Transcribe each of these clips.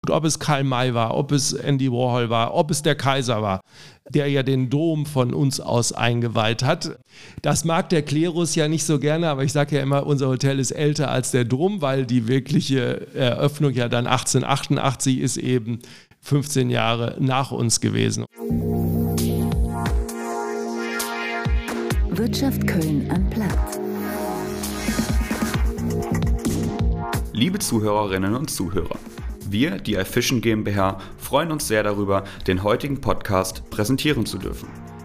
ob es Karl May war, ob es Andy Warhol war, ob es der Kaiser war, der ja den Dom von uns aus eingeweiht hat. Das mag der Klerus ja nicht so gerne, aber ich sage ja immer, unser Hotel ist älter als der Dom, weil die wirkliche Eröffnung ja dann 1888 ist, eben 15 Jahre nach uns gewesen. Wirtschaft Köln am Platz. Liebe Zuhörerinnen und Zuhörer, wir, die iFishing GmbH, freuen uns sehr darüber, den heutigen Podcast präsentieren zu dürfen.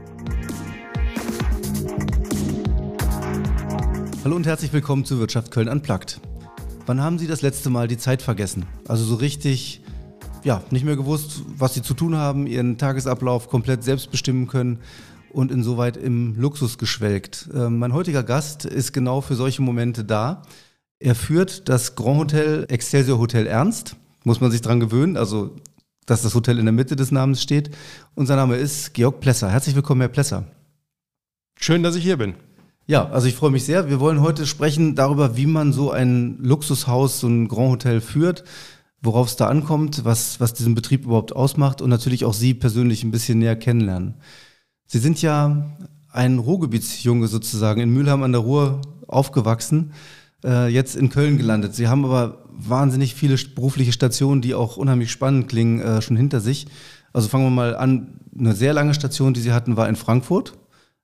Hallo und herzlich willkommen zu Wirtschaft Köln Unplugged. Wann haben Sie das letzte Mal die Zeit vergessen? Also so richtig, nicht mehr gewusst, was Sie zu tun haben, Ihren Tagesablauf komplett selbst bestimmen können und insoweit im Luxus geschwelgt. Mein heutiger Gast ist genau für solche Momente da. Er führt das Grand Hotel Excelsior Hotel Ernst. Muss man sich dran gewöhnen, also dass das Hotel in der Mitte des Namens steht. Und sein Name ist Georg Plesser. Herzlich willkommen, Herr Plesser. Schön, dass ich hier bin. Ja, also ich freue mich sehr. Wir wollen heute sprechen darüber, wie man so ein Luxushaus, so ein Grand Hotel führt, worauf es da ankommt, was diesen Betrieb überhaupt ausmacht und natürlich auch Sie persönlich ein bisschen näher kennenlernen. Sie sind ja ein Ruhrgebietsjunge sozusagen, in Mülheim an der Ruhr aufgewachsen, jetzt in Köln gelandet. Sie haben aber wahnsinnig viele berufliche Stationen, die auch unheimlich spannend klingen, schon hinter sich. Also fangen wir mal an. Eine sehr lange Station, die Sie hatten, war in Frankfurt,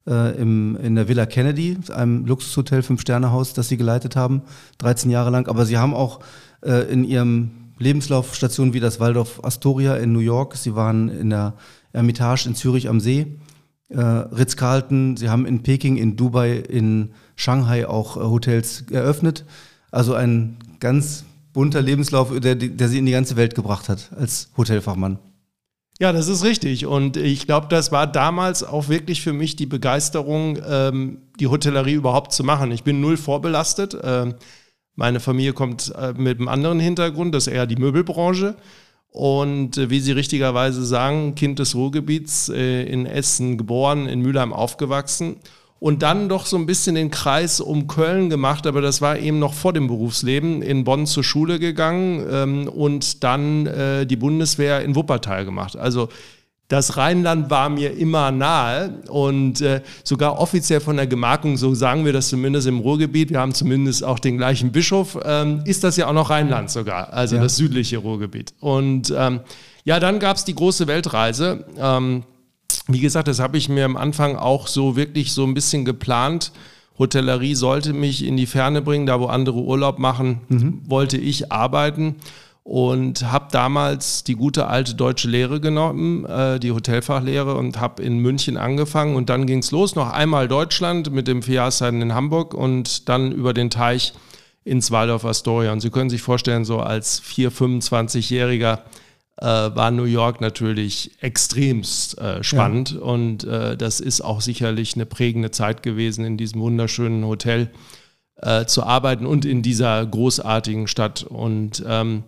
in der Villa Kennedy, einem Luxushotel, 5-Sterne-Haus, das Sie geleitet haben, 13 Jahre lang. Aber Sie haben auch in Ihrem Lebenslauf Stationen wie das Waldorf Astoria in New York, Sie waren in der Hermitage in Zürich am See, Ritz-Carlton, Sie haben in Peking, in Dubai, in Shanghai auch Hotels eröffnet. Also ein ganz bunter Lebenslauf, der Sie in die ganze Welt gebracht hat als Hotelfachmann. Ja, das ist richtig. Und ich glaube, das war damals auch wirklich für mich die Begeisterung, die Hotellerie überhaupt zu machen. Ich bin null vorbelastet. Meine Familie kommt mit einem anderen Hintergrund, das ist eher die Möbelbranche. Und wie Sie richtigerweise sagen, Kind des Ruhrgebiets, in Essen geboren, in Mülheim aufgewachsen. Und dann doch so ein bisschen den Kreis um Köln gemacht, aber das war eben noch vor dem Berufsleben, in Bonn zur Schule gegangen und dann die Bundeswehr in Wuppertal gemacht. Also das Rheinland war mir immer nahe und sogar offiziell von der Gemarkung, so sagen wir das zumindest im Ruhrgebiet, wir haben zumindest auch den gleichen Bischof, ist das ja auch noch Rheinland sogar, also das südliche Ruhrgebiet. Und dann gab es die große Weltreise. Wie gesagt, das habe ich mir am Anfang auch so wirklich so ein bisschen geplant. Hotellerie sollte mich in die Ferne bringen, da wo andere Urlaub machen, wollte ich arbeiten und habe damals die gute alte deutsche Lehre genommen, die Hotelfachlehre, und habe in München angefangen und dann ging es los, noch einmal Deutschland mit dem Vierjahreszeiten in Hamburg und dann über den Teich ins Waldorf Astoria. Und Sie können sich vorstellen, so als 25-Jähriger war New York natürlich extremst spannend und das ist auch sicherlich eine prägende Zeit gewesen, in diesem wunderschönen Hotel zu arbeiten und in dieser großartigen Stadt. Und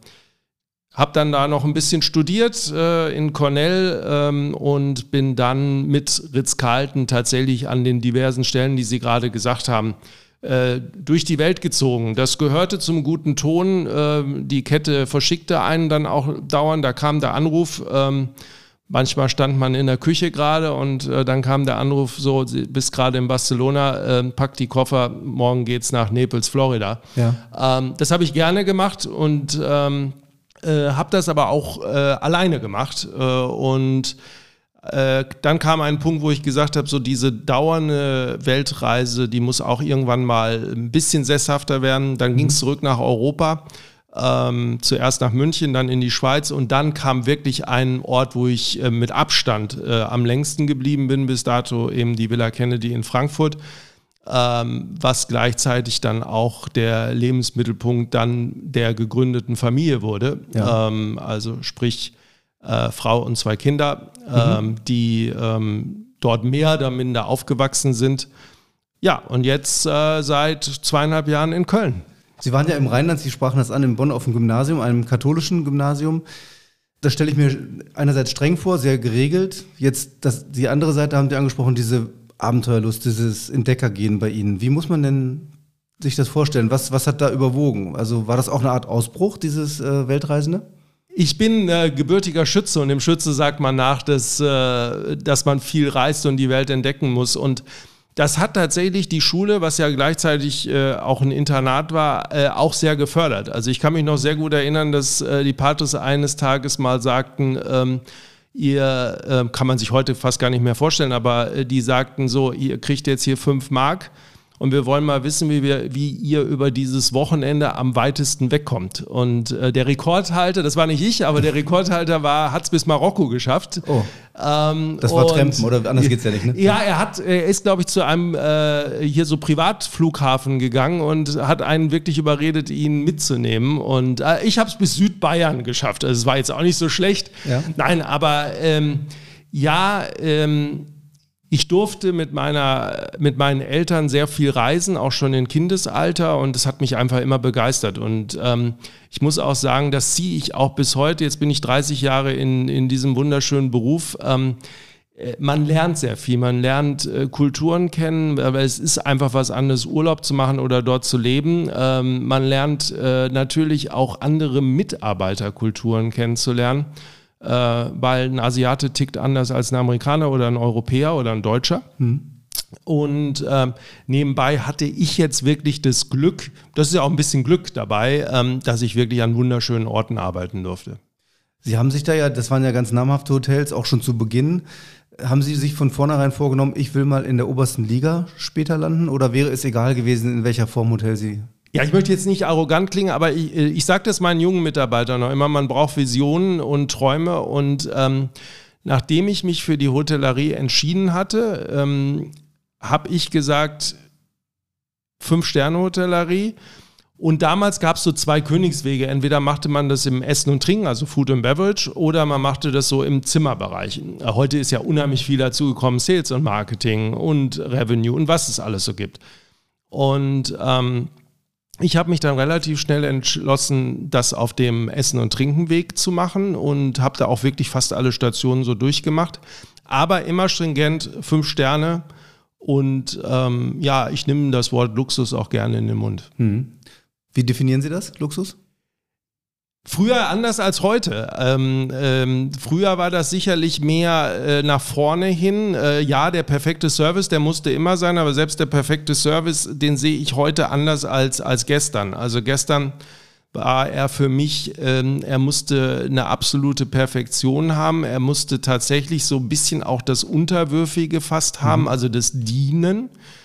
habe dann da noch ein bisschen studiert in Cornell und bin dann mit Ritz-Carlton tatsächlich an den diversen Stellen, die Sie gerade gesagt haben, durch die Welt gezogen. Das gehörte zum guten Ton. Die Kette verschickte einen dann auch dauernd. Da kam der Anruf. Manchmal stand man in der Küche gerade und dann kam der Anruf, so, bist gerade in Barcelona, pack die Koffer, morgen geht's nach Naples, Florida. Ja. Das habe ich gerne gemacht und habe das aber auch alleine gemacht und dann kam ein Punkt, wo ich gesagt habe, so diese dauernde Weltreise, die muss auch irgendwann mal ein bisschen sesshafter werden. Dann ging es zurück nach Europa, zuerst nach München, dann in die Schweiz und dann kam wirklich ein Ort, wo ich mit Abstand am längsten geblieben bin, bis dato eben die Villa Kennedy in Frankfurt, was gleichzeitig dann auch der Lebensmittelpunkt dann der gegründeten Familie wurde. Ja. Also sprich Frau und 2 Kinder, die dort mehr oder minder aufgewachsen sind. Ja, und jetzt seit 2,5 Jahren in Köln. Sie waren ja im Rheinland, Sie sprachen das an, in Bonn auf dem Gymnasium, einem katholischen Gymnasium. Das stelle ich mir einerseits streng vor, sehr geregelt. Jetzt die andere Seite haben Sie angesprochen, diese Abenteuerlust, dieses Entdeckergehen bei Ihnen. Wie muss man denn sich das vorstellen? Was hat da überwogen? Also war das auch eine Art Ausbruch, dieses Weltreisende? Ich bin gebürtiger Schütze und dem Schütze sagt man nach, dass man viel reist und die Welt entdecken muss. Und das hat tatsächlich die Schule, was ja gleichzeitig auch ein Internat war, auch sehr gefördert. Also ich kann mich noch sehr gut erinnern, dass die Patres eines Tages mal sagten, ihr kann man sich heute fast gar nicht mehr vorstellen, aber die sagten so, ihr kriegt jetzt hier 5 Mark. Und wir wollen mal wissen, wie ihr über dieses Wochenende am weitesten wegkommt. Und der Rekordhalter, das war nicht ich, aber der Rekordhalter hat es bis Marokko geschafft. Oh, das war Trampen, oder anders geht's ja nicht, ne? Ja, er ist, glaube ich, zu einem hier so Privatflughafen gegangen und hat einen wirklich überredet, ihn mitzunehmen. Und ich habe es bis Südbayern geschafft. Also es war jetzt auch nicht so schlecht. Ja. Nein, aber ich durfte mit meinen Eltern sehr viel reisen, auch schon im Kindesalter, und das hat mich einfach immer begeistert. Und ich muss auch sagen, das ziehe ich auch bis heute. Jetzt bin ich 30 Jahre in diesem wunderschönen Beruf. Man lernt sehr viel, man lernt Kulturen kennen, aber es ist einfach was anderes, Urlaub zu machen oder dort zu leben. Man lernt natürlich auch andere Mitarbeiterkulturen kennenzulernen. Weil ein Asiate tickt anders als ein Amerikaner oder ein Europäer oder ein Deutscher. Und nebenbei hatte ich jetzt wirklich das Glück, das ist ja auch ein bisschen Glück dabei, dass ich wirklich an wunderschönen Orten arbeiten durfte. Sie haben sich da ja, das waren ja ganz namhafte Hotels, auch schon zu Beginn. Haben Sie sich von vornherein vorgenommen, ich will mal in der obersten Liga später landen? Oder wäre es egal gewesen, in welcher Form Hotel Sie... Ja, ich möchte jetzt nicht arrogant klingen, aber ich sage das meinen jungen Mitarbeitern noch immer, man braucht Visionen und Träume, und nachdem ich mich für die Hotellerie entschieden hatte, habe ich gesagt, 5-Sterne-Hotellerie, und damals gab es so 2 Königswege, entweder machte man das im Essen und Trinken, also Food and Beverage, oder man machte das so im Zimmerbereich. Heute ist ja unheimlich viel dazugekommen, Sales und Marketing und Revenue und was es alles so gibt. Und ich habe mich dann relativ schnell entschlossen, das auf dem Essen- und Trinkenweg zu machen, und habe da auch wirklich fast alle Stationen so durchgemacht. Aber immer stringent 5 Sterne, und ich nehme das Wort Luxus auch gerne in den Mund. Wie definieren Sie das, Luxus? Früher anders als heute. Früher war das sicherlich mehr nach vorne hin. Der perfekte Service, der musste immer sein, aber selbst der perfekte Service, den sehe ich heute anders als gestern. Also gestern war er für mich, er musste eine absolute Perfektion haben. Er musste tatsächlich so ein bisschen auch das Unterwürfige fast haben, also das Dienen.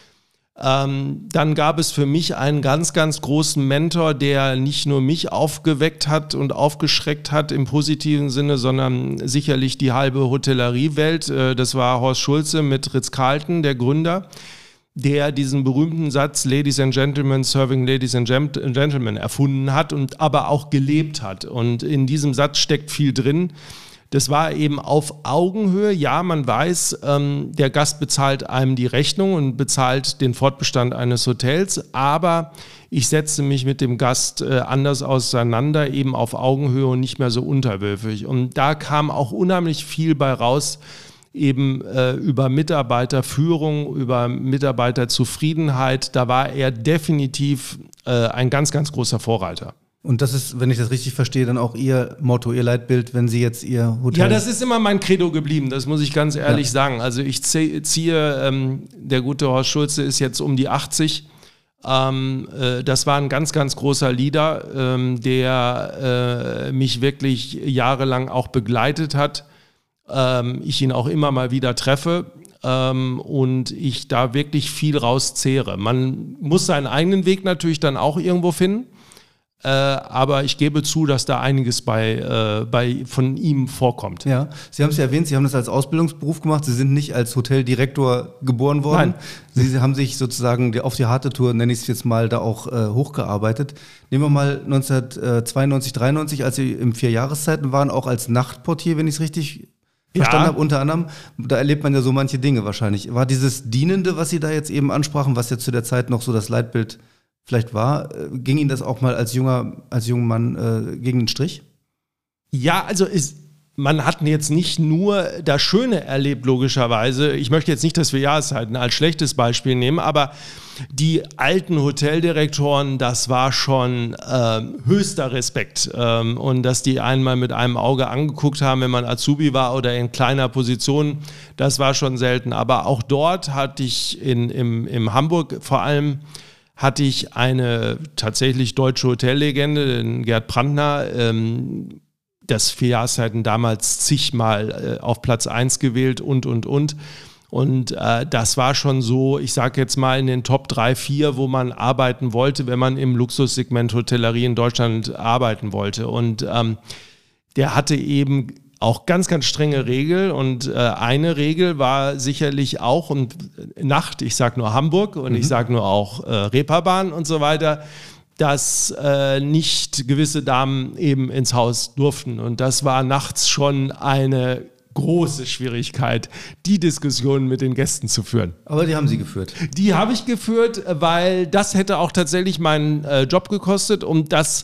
Dann gab es für mich einen ganz, ganz großen Mentor, der nicht nur mich aufgeweckt hat und aufgeschreckt hat im positiven Sinne, sondern sicherlich die halbe Hotelleriewelt. Das war Horst Schulze mit Ritz-Carlton, der Gründer, der diesen berühmten Satz Ladies and Gentlemen serving Ladies and Gentlemen erfunden hat und aber auch gelebt hat. Und in diesem Satz steckt viel drin. Das war eben auf Augenhöhe. Ja, man weiß, der Gast bezahlt einem die Rechnung und bezahlt den Fortbestand eines Hotels, aber ich setze mich mit dem Gast anders auseinander, eben auf Augenhöhe und nicht mehr so unterwürfig. Und da kam auch unheimlich viel bei raus, eben über Mitarbeiterführung, über Mitarbeiterzufriedenheit. Da war er definitiv ein ganz, ganz großer Vorreiter. Und das ist, wenn ich das richtig verstehe, dann auch Ihr Motto, Ihr Leitbild, wenn Sie jetzt Ihr Hotel... Ja, das ist immer mein Credo geblieben, das muss ich ganz ehrlich sagen. Also ich ziehe, der gute Horst Schulze ist jetzt um die 80. Das war ein ganz, ganz großer Leader, der mich wirklich jahrelang auch begleitet hat. Ich ihn auch immer mal wieder treffe. Und ich da wirklich viel rauszehre. Man muss seinen eigenen Weg natürlich dann auch irgendwo finden. Aber ich gebe zu, dass da einiges von ihm vorkommt. Ja, Sie haben es ja erwähnt, Sie haben das als Ausbildungsberuf gemacht. Sie sind nicht als Hoteldirektor geboren worden. Nein. Sie haben sich sozusagen auf die harte Tour, nenne ich es jetzt mal, da auch hochgearbeitet. Nehmen wir mal 1992, 93, als Sie im 4 Jahreszeiten waren, auch als Nachtportier, wenn ich es richtig verstanden habe, unter anderem. Da erlebt man ja so manche Dinge wahrscheinlich. War dieses Dienende, was Sie da jetzt eben ansprachen, was ja zu der Zeit noch so das Leitbild vielleicht war, ging Ihnen das auch mal als junger Mann gegen den Strich? Ja, also man hat jetzt nicht nur das Schöne erlebt, logischerweise. Ich möchte jetzt nicht das 4 Jahreszeiten als schlechtes Beispiel nehmen, aber die alten Hoteldirektoren, das war schon höchster Respekt. Und dass die einmal mit einem Auge angeguckt haben, wenn man Azubi war oder in kleiner Position, das war schon selten. Aber auch dort hatte ich im Hamburg vor allem eine tatsächlich deutsche Hotellegende, den Gerd Brandner, das 4 Jahreszeiten damals zigmal auf Platz 1 gewählt und. Und das war schon so, ich sage jetzt mal in den Top 3, 4, wo man arbeiten wollte, wenn man im Luxussegment Hotellerie in Deutschland arbeiten wollte. Und der hatte eben auch ganz, ganz strenge Regeln. Und eine Regel war sicherlich auch, und Nacht, ich sage nur Hamburg und ich sage nur auch Reeperbahn und so weiter, dass nicht gewisse Damen eben ins Haus durften. Und das war nachts schon eine große Schwierigkeit, die Diskussion mit den Gästen zu führen. Aber die haben Sie geführt? Die habe ich geführt, weil das hätte auch tatsächlich meinen Job gekostet. Und das,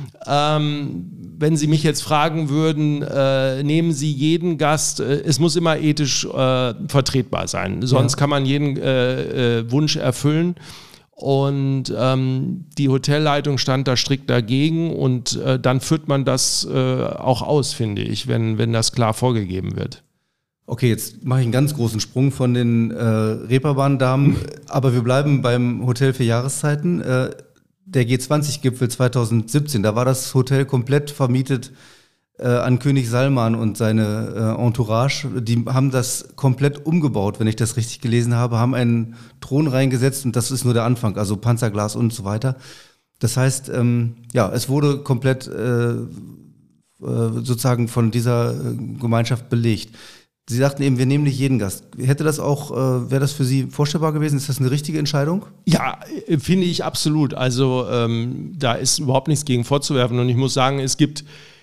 wenn Sie mich jetzt fragen würden, nehmen Sie jeden Gast, es muss immer ethisch vertretbar sein. Sonst kann man jeden Wunsch erfüllen. Und die Hotelleitung stand da strikt dagegen und dann führt man das auch aus, finde ich, wenn das klar vorgegeben wird. Okay, jetzt mache ich einen ganz großen Sprung von den Reeperbahn-Damen, aber wir bleiben beim Hotel 4 Jahreszeiten. Der G20-Gipfel 2017, da war das Hotel komplett vermietet an König Salman und seine Entourage. Die haben das komplett umgebaut, wenn ich das richtig gelesen habe, haben einen Thron reingesetzt und das ist nur der Anfang, also Panzerglas und so weiter. Das heißt, es wurde komplett sozusagen von dieser Gemeinschaft belegt. Sie sagten eben, wir nehmen nicht jeden Gast. Wäre das für Sie vorstellbar gewesen? Ist das eine richtige Entscheidung? Ja, finde ich absolut. Also da ist überhaupt nichts gegen vorzuwerfen und ich muss sagen, es gibt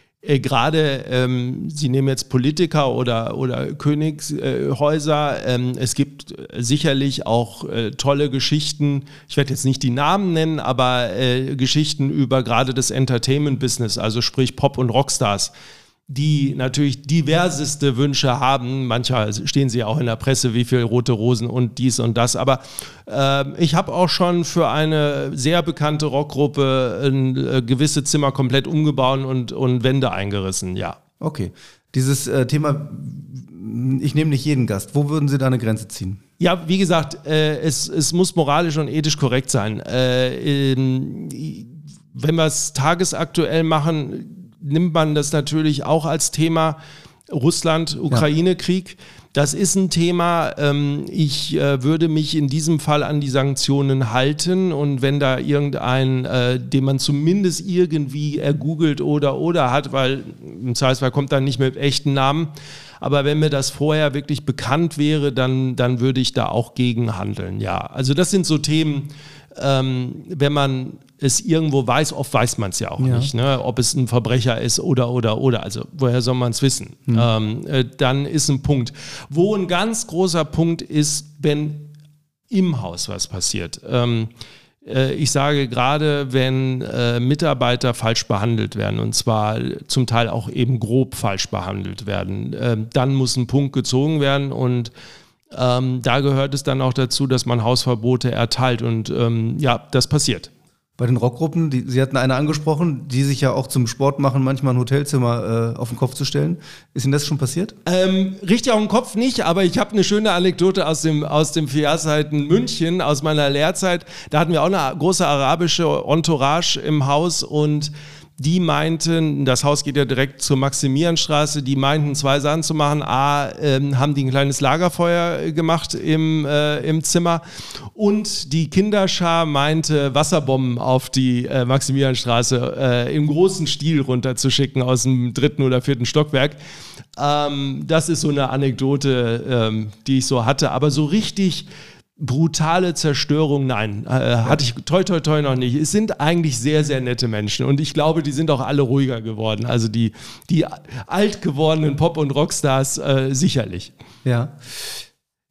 gerade, Sie nehmen jetzt Politiker oder Königshäuser, es gibt sicherlich auch tolle Geschichten, ich werde jetzt nicht die Namen nennen, aber Geschichten über gerade das Entertainment-Business, also sprich Pop- und Rockstars, die natürlich diverseste Wünsche haben. Manchmal stehen sie auch in der Presse, wie viel rote Rosen und dies und das. Aber ich habe auch schon für eine sehr bekannte Rockgruppe gewisse Zimmer komplett umgebaut und Wände eingerissen, ja. Okay. Dieses Thema, ich nehme nicht jeden Gast. Wo würden Sie da eine Grenze ziehen? Ja, wie gesagt, es muss moralisch und ethisch korrekt sein. Wenn wir es tagesaktuell machen, nimmt man das natürlich auch als Thema Russland-Ukraine-Krieg. Das ist ein Thema, ich würde mich in diesem Fall an die Sanktionen halten und wenn da irgendein, den man zumindest irgendwie ergoogelt oder hat, weil im Zweifelsfall kommt dann nicht mit echten Namen, aber wenn mir das vorher wirklich bekannt wäre, dann würde ich da auch gegen handeln, ja. Also das sind so Themen, wenn man es irgendwo weiß, oft weiß man es ja auch nicht, ne? Ob es ein Verbrecher ist oder, also woher soll man es wissen? Dann ist ein Punkt. Wo ein ganz großer Punkt ist, wenn im Haus was passiert. Ich sage gerade, wenn Mitarbeiter falsch behandelt werden und zwar zum Teil auch eben grob falsch behandelt werden, dann muss ein Punkt gezogen werden und da gehört es dann auch dazu, dass man Hausverbote erteilt und das passiert. Bei den Rockgruppen, Sie hatten eine angesprochen, die sich ja auch zum Sport machen, manchmal ein Hotelzimmer auf den Kopf zu stellen. Ist Ihnen das schon passiert? Richtig auf den Kopf nicht, aber ich habe eine schöne Anekdote aus dem 4 Jahreszeiten München, aus meiner Lehrzeit. Da hatten wir auch eine große arabische Entourage im Haus und die meinten, das Haus geht ja direkt zur Maximilianstraße, die meinten 2 Sachen zu machen. Haben die ein kleines Lagerfeuer gemacht im Zimmer und die Kinderschar meinte, Wasserbomben auf die Maximilianstraße im großen Stil runterzuschicken aus dem 3. oder 4. Stockwerk. Das ist so eine Anekdote, die ich so hatte, aber so richtig brutale Zerstörung, nein, hatte ich toi noch nicht. Es sind eigentlich sehr, sehr nette Menschen und ich glaube, die sind auch alle ruhiger geworden. Also die alt gewordenen Pop- und Rockstars sicherlich. Ja.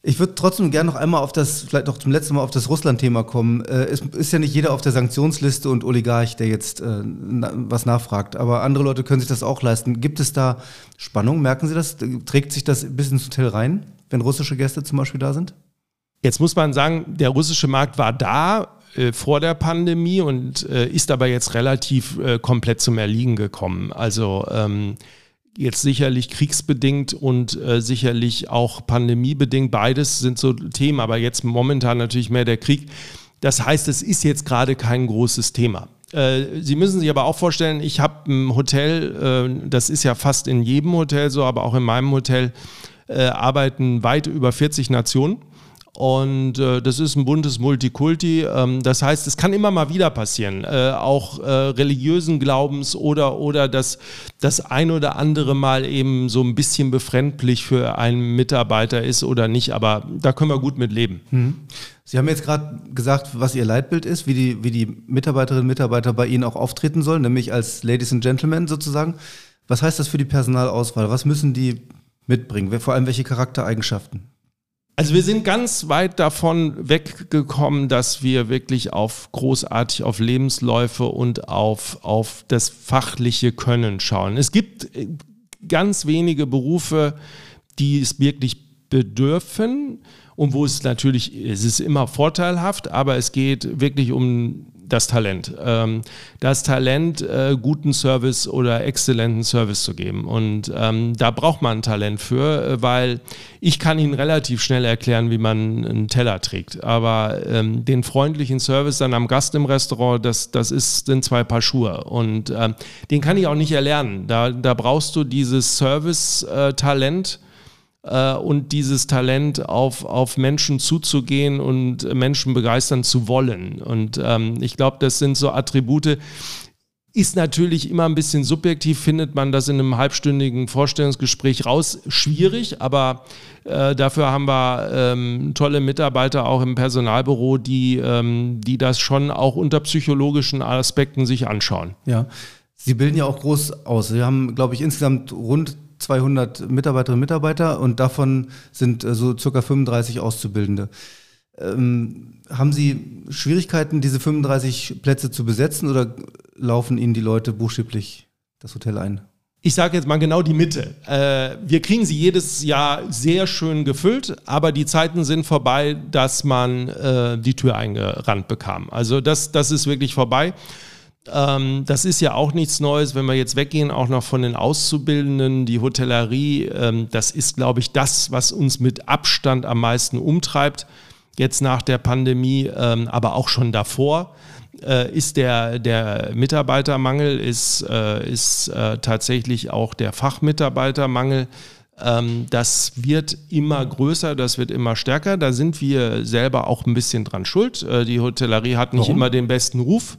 Ich würde trotzdem gerne noch einmal vielleicht noch zum letzten Mal auf das Russland-Thema kommen. Es ist ja nicht jeder auf der Sanktionsliste und Oligarch, der jetzt was nachfragt. Aber andere Leute können sich das auch leisten. Gibt es da Spannung? Merken Sie das? Trägt sich das bis ins Hotel rein, wenn russische Gäste zum Beispiel da sind? Jetzt muss man sagen, der russische Markt war da vor der Pandemie und ist aber jetzt relativ komplett zum Erliegen gekommen. Also jetzt sicherlich kriegsbedingt und sicherlich auch pandemiebedingt. Beides sind so Themen, aber jetzt momentan natürlich mehr der Krieg. Das heißt, es ist jetzt gerade kein großes Thema. Sie müssen sich aber auch vorstellen, ich habe ein Hotel, das ist ja fast in jedem Hotel so, aber auch in meinem Hotel arbeiten weit über 40 Nationen. Und das ist ein buntes Multikulti. Das heißt, es kann immer mal wieder passieren, auch religiösen Glaubens oder das ein oder andere Mal eben so ein bisschen befremdlich für einen Mitarbeiter ist oder nicht. Aber da können wir gut mit leben. Sie haben jetzt gerade gesagt, was Ihr Leitbild ist, wie die Mitarbeiterinnen und Mitarbeiter bei Ihnen auch auftreten sollen, nämlich als Ladies and Gentlemen sozusagen. Was heißt das für die Personalauswahl? Was müssen die mitbringen? Vor allem welche Charaktereigenschaften? Also wir sind ganz weit davon weggekommen, dass wir wirklich großartig auf Lebensläufe und auf das fachliche Können schauen. Es gibt ganz wenige Berufe, die es wirklich bedürfen und wo es ist immer vorteilhaft, aber es geht wirklich um das Talent. Das Talent, guten Service oder exzellenten Service zu geben. Und da braucht man ein Talent für, weil ich kann Ihnen relativ schnell erklären, wie man einen Teller trägt. Aber den freundlichen Service dann am Gast im Restaurant, sind 2 Paar Schuhe. Und den kann ich auch nicht erlernen. Da brauchst du dieses Service-Talent, und dieses Talent auf Menschen zuzugehen und Menschen begeistern zu wollen. Und ich glaube, das sind so Attribute, ist natürlich immer ein bisschen subjektiv, findet man das in einem halbstündigen Vorstellungsgespräch raus, schwierig, aber dafür haben wir tolle Mitarbeiter auch im Personalbüro, die das schon auch unter psychologischen Aspekten sich anschauen. Ja, Sie bilden ja auch groß aus. Sie haben, glaube ich, insgesamt rund 200 Mitarbeiterinnen und Mitarbeiter und davon sind so circa 35 Auszubildende. Haben Sie Schwierigkeiten, diese 35 Plätze zu besetzen oder laufen Ihnen die Leute buchstäblich das Hotel ein? Ich sage jetzt mal genau die Mitte. Wir kriegen sie jedes Jahr sehr schön gefüllt, aber die Zeiten sind vorbei, dass man die Tür eingerannt bekam. Also das ist wirklich vorbei. Das ist ja auch nichts Neues, wenn wir jetzt weggehen, auch noch von den Auszubildenden, die Hotellerie, das ist, glaube ich, das, was uns mit Abstand am meisten umtreibt, jetzt nach der Pandemie, aber auch schon davor, ist der Mitarbeitermangel, ist tatsächlich auch der Fachmitarbeitermangel. Das wird immer größer, das wird immer stärker, da sind wir selber auch ein bisschen dran schuld. Die Hotellerie hat nicht immer den besten Ruf.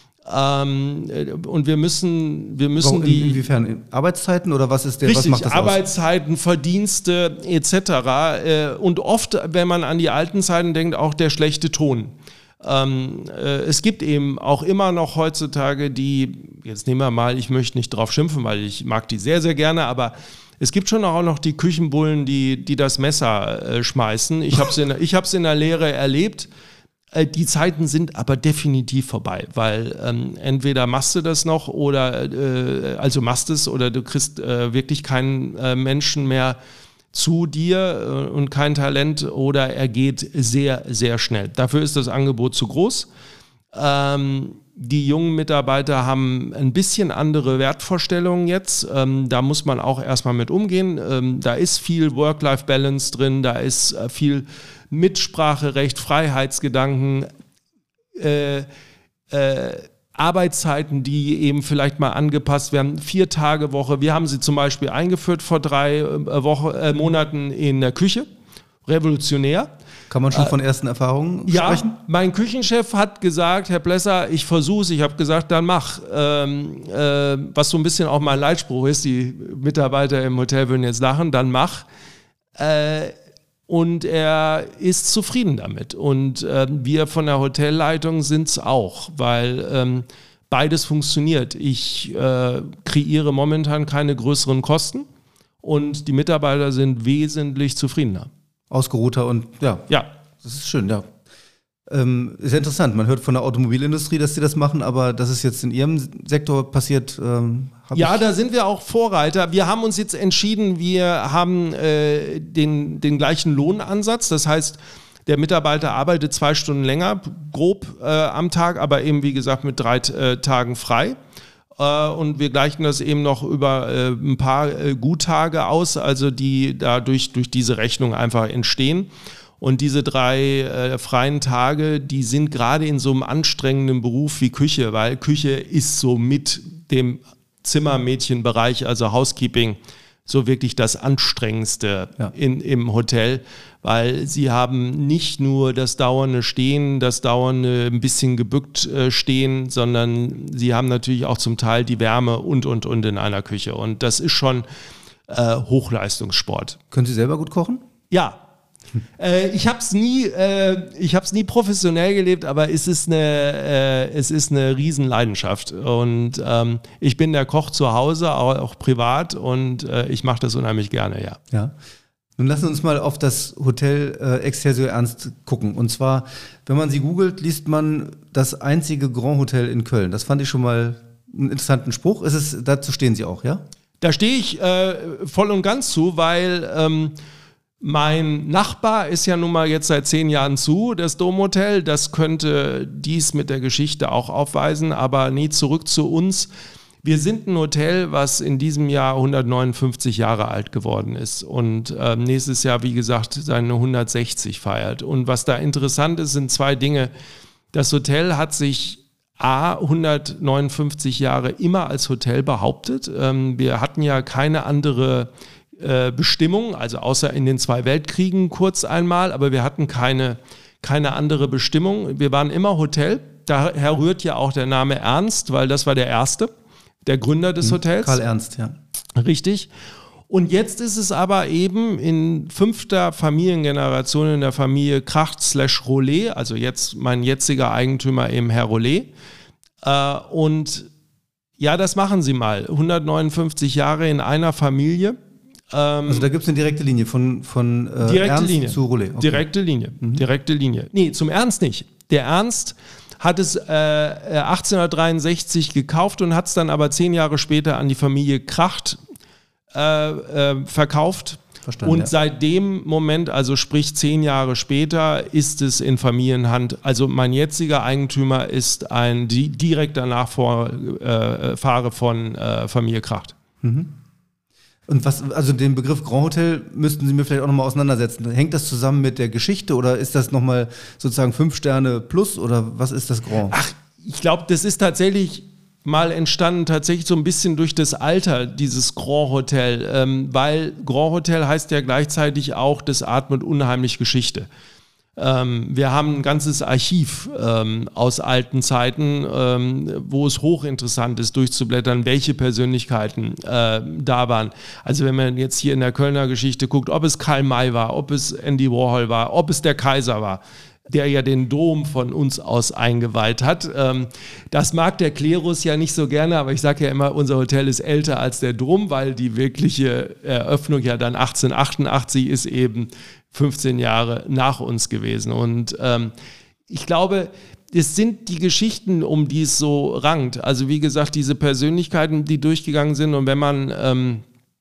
Und wir müssen Warum, inwiefern? Arbeitszeiten oder was ist richtig, was macht das Arbeitszeiten, aus? Verdienste etc. Und oft, wenn man an die alten Zeiten denkt, auch der schlechte Ton. Es gibt eben auch immer noch heutzutage jetzt nehmen wir mal, ich möchte nicht drauf schimpfen, weil ich mag die sehr, sehr gerne, aber es gibt schon auch noch die Küchenbullen, die das Messer schmeißen. Ich habe es in der Lehre erlebt. Die Zeiten sind aber definitiv vorbei, weil entweder machst du das noch oder machst es oder du kriegst wirklich keinen Menschen mehr zu dir und kein Talent oder er geht sehr, sehr schnell. Dafür ist das Angebot zu groß. Die jungen Mitarbeiter haben ein bisschen andere Wertvorstellungen jetzt. Da muss man auch erstmal mit umgehen. Da ist viel Work-Life-Balance drin, da ist viel Mitspracherecht, Freiheitsgedanken, Arbeitszeiten, die eben vielleicht mal angepasst werden. 4-Tage-Woche. Wir haben sie zum Beispiel eingeführt vor 3 Monaten in der Küche. Revolutionär. Kann man schon von ersten Erfahrungen sprechen? Ja, mein Küchenchef hat gesagt, Herr Plesser, ich versuch's. Ich habe gesagt, dann mach. Was so ein bisschen auch mein Leitspruch ist, die Mitarbeiter im Hotel würden jetzt lachen, dann mach. Und er ist zufrieden damit. Und wir von der Hotelleitung sind es auch, weil beides funktioniert. Ich kreiere momentan keine größeren Kosten und die Mitarbeiter sind wesentlich zufriedener. ausgeruhter und ja. Das ist schön, ja. Ist ja interessant. Man hört von der Automobilindustrie, dass sie das machen, aber dass es jetzt in Ihrem Sektor passiert, da sind wir auch Vorreiter. Wir haben uns jetzt entschieden, wir haben den gleichen Lohnansatz. Das heißt, der Mitarbeiter arbeitet 2 Stunden länger, grob am Tag, aber eben, wie gesagt, mit 3 Tagen frei. Und wir gleichen das eben noch über ein paar Guttage aus, also die dadurch durch diese Rechnung einfach entstehen. Und diese 3 freien Tage, die sind gerade in so einem anstrengenden Beruf wie Küche, weil Küche ist so mit dem Zimmermädchenbereich, also Housekeeping, so wirklich das Anstrengendste im Hotel, weil sie haben nicht nur das dauernde Stehen, das dauernde ein bisschen gebückt Stehen, sondern sie haben natürlich auch zum Teil die Wärme und in einer Küche. Und das ist schon Hochleistungssport. Können Sie selber gut kochen? Ja. Ich habe es nie professionell gelebt, aber es ist eine Riesenleidenschaft und ich bin der Koch zu Hause, auch privat und ich mache das unheimlich gerne, Ja. Nun lassen Sie uns mal auf das Hotel Excelsior Ernst gucken. Und zwar, wenn man Sie googelt, liest man das einzige Grand Hotel in Köln. Das fand ich schon mal einen interessanten Spruch. Dazu stehen Sie auch, ja? Da stehe ich voll und ganz zu, weil mein Nachbar ist ja nun mal jetzt seit 10 Jahren zu, das Domhotel. Das könnte dies mit der Geschichte auch aufweisen, aber zurück zu uns. Wir sind ein Hotel, was in diesem Jahr 159 Jahre alt geworden ist und nächstes Jahr, wie gesagt, seine 160 feiert. Und was da interessant ist, sind 2 Dinge. Das Hotel hat sich 159 Jahre immer als Hotel behauptet. Wir hatten ja keine andere Bestimmung, also außer in den 2 Weltkriegen kurz einmal, aber wir hatten keine andere Bestimmung. Wir waren immer Hotel. Daher rührt ja auch der Name Ernst, weil das war der erste, der Gründer des Hotels. Karl Ernst, ja. Richtig. Und jetzt ist es aber eben in 5. Familiengeneration in der Familie Kracht/Rollet, also jetzt mein jetziger Eigentümer eben Herr Rollet. Und ja, das machen Sie mal. 159 Jahre in einer Familie. Also da gibt es eine direkte Linie von Ernst Linie. Zu Rollet. Okay. Direkte Linie. Nee, zum Ernst nicht. Der Ernst hat es 1863 gekauft und hat es dann aber 10 Jahre später an die Familie Kracht verkauft. Verstanden, und seit dem Moment, also sprich 10 Jahre später, ist es in Familienhand. Also mein jetziger Eigentümer ist ein direkter Nachfahre von Familie Kracht. Mhm. Und also den Begriff Grand Hotel müssten Sie mir vielleicht auch nochmal auseinandersetzen. Hängt das zusammen mit der Geschichte oder ist das nochmal sozusagen 5 Sterne plus oder was ist das Grand? Ach, ich glaube, das ist tatsächlich mal entstanden, tatsächlich so ein bisschen durch das Alter, dieses Grand Hotel, weil Grand Hotel heißt ja gleichzeitig auch, das atmet unheimlich Geschichte. Wir haben ein ganzes Archiv aus alten Zeiten, wo es hochinteressant ist, durchzublättern, welche Persönlichkeiten da waren. Also wenn man jetzt hier in der Kölner Geschichte guckt, ob es Karl May war, ob es Andy Warhol war, ob es der Kaiser war, der ja den Dom von uns aus eingeweiht hat. Das mag der Klerus ja nicht so gerne, aber ich sage ja immer, unser Hotel ist älter als der Dom, weil die wirkliche Eröffnung ja dann 1888 ist, eben 15 Jahre nach uns gewesen. Und ich glaube, es sind die Geschichten, um die es so rankt. Also wie gesagt, diese Persönlichkeiten, die durchgegangen sind. Und wenn man,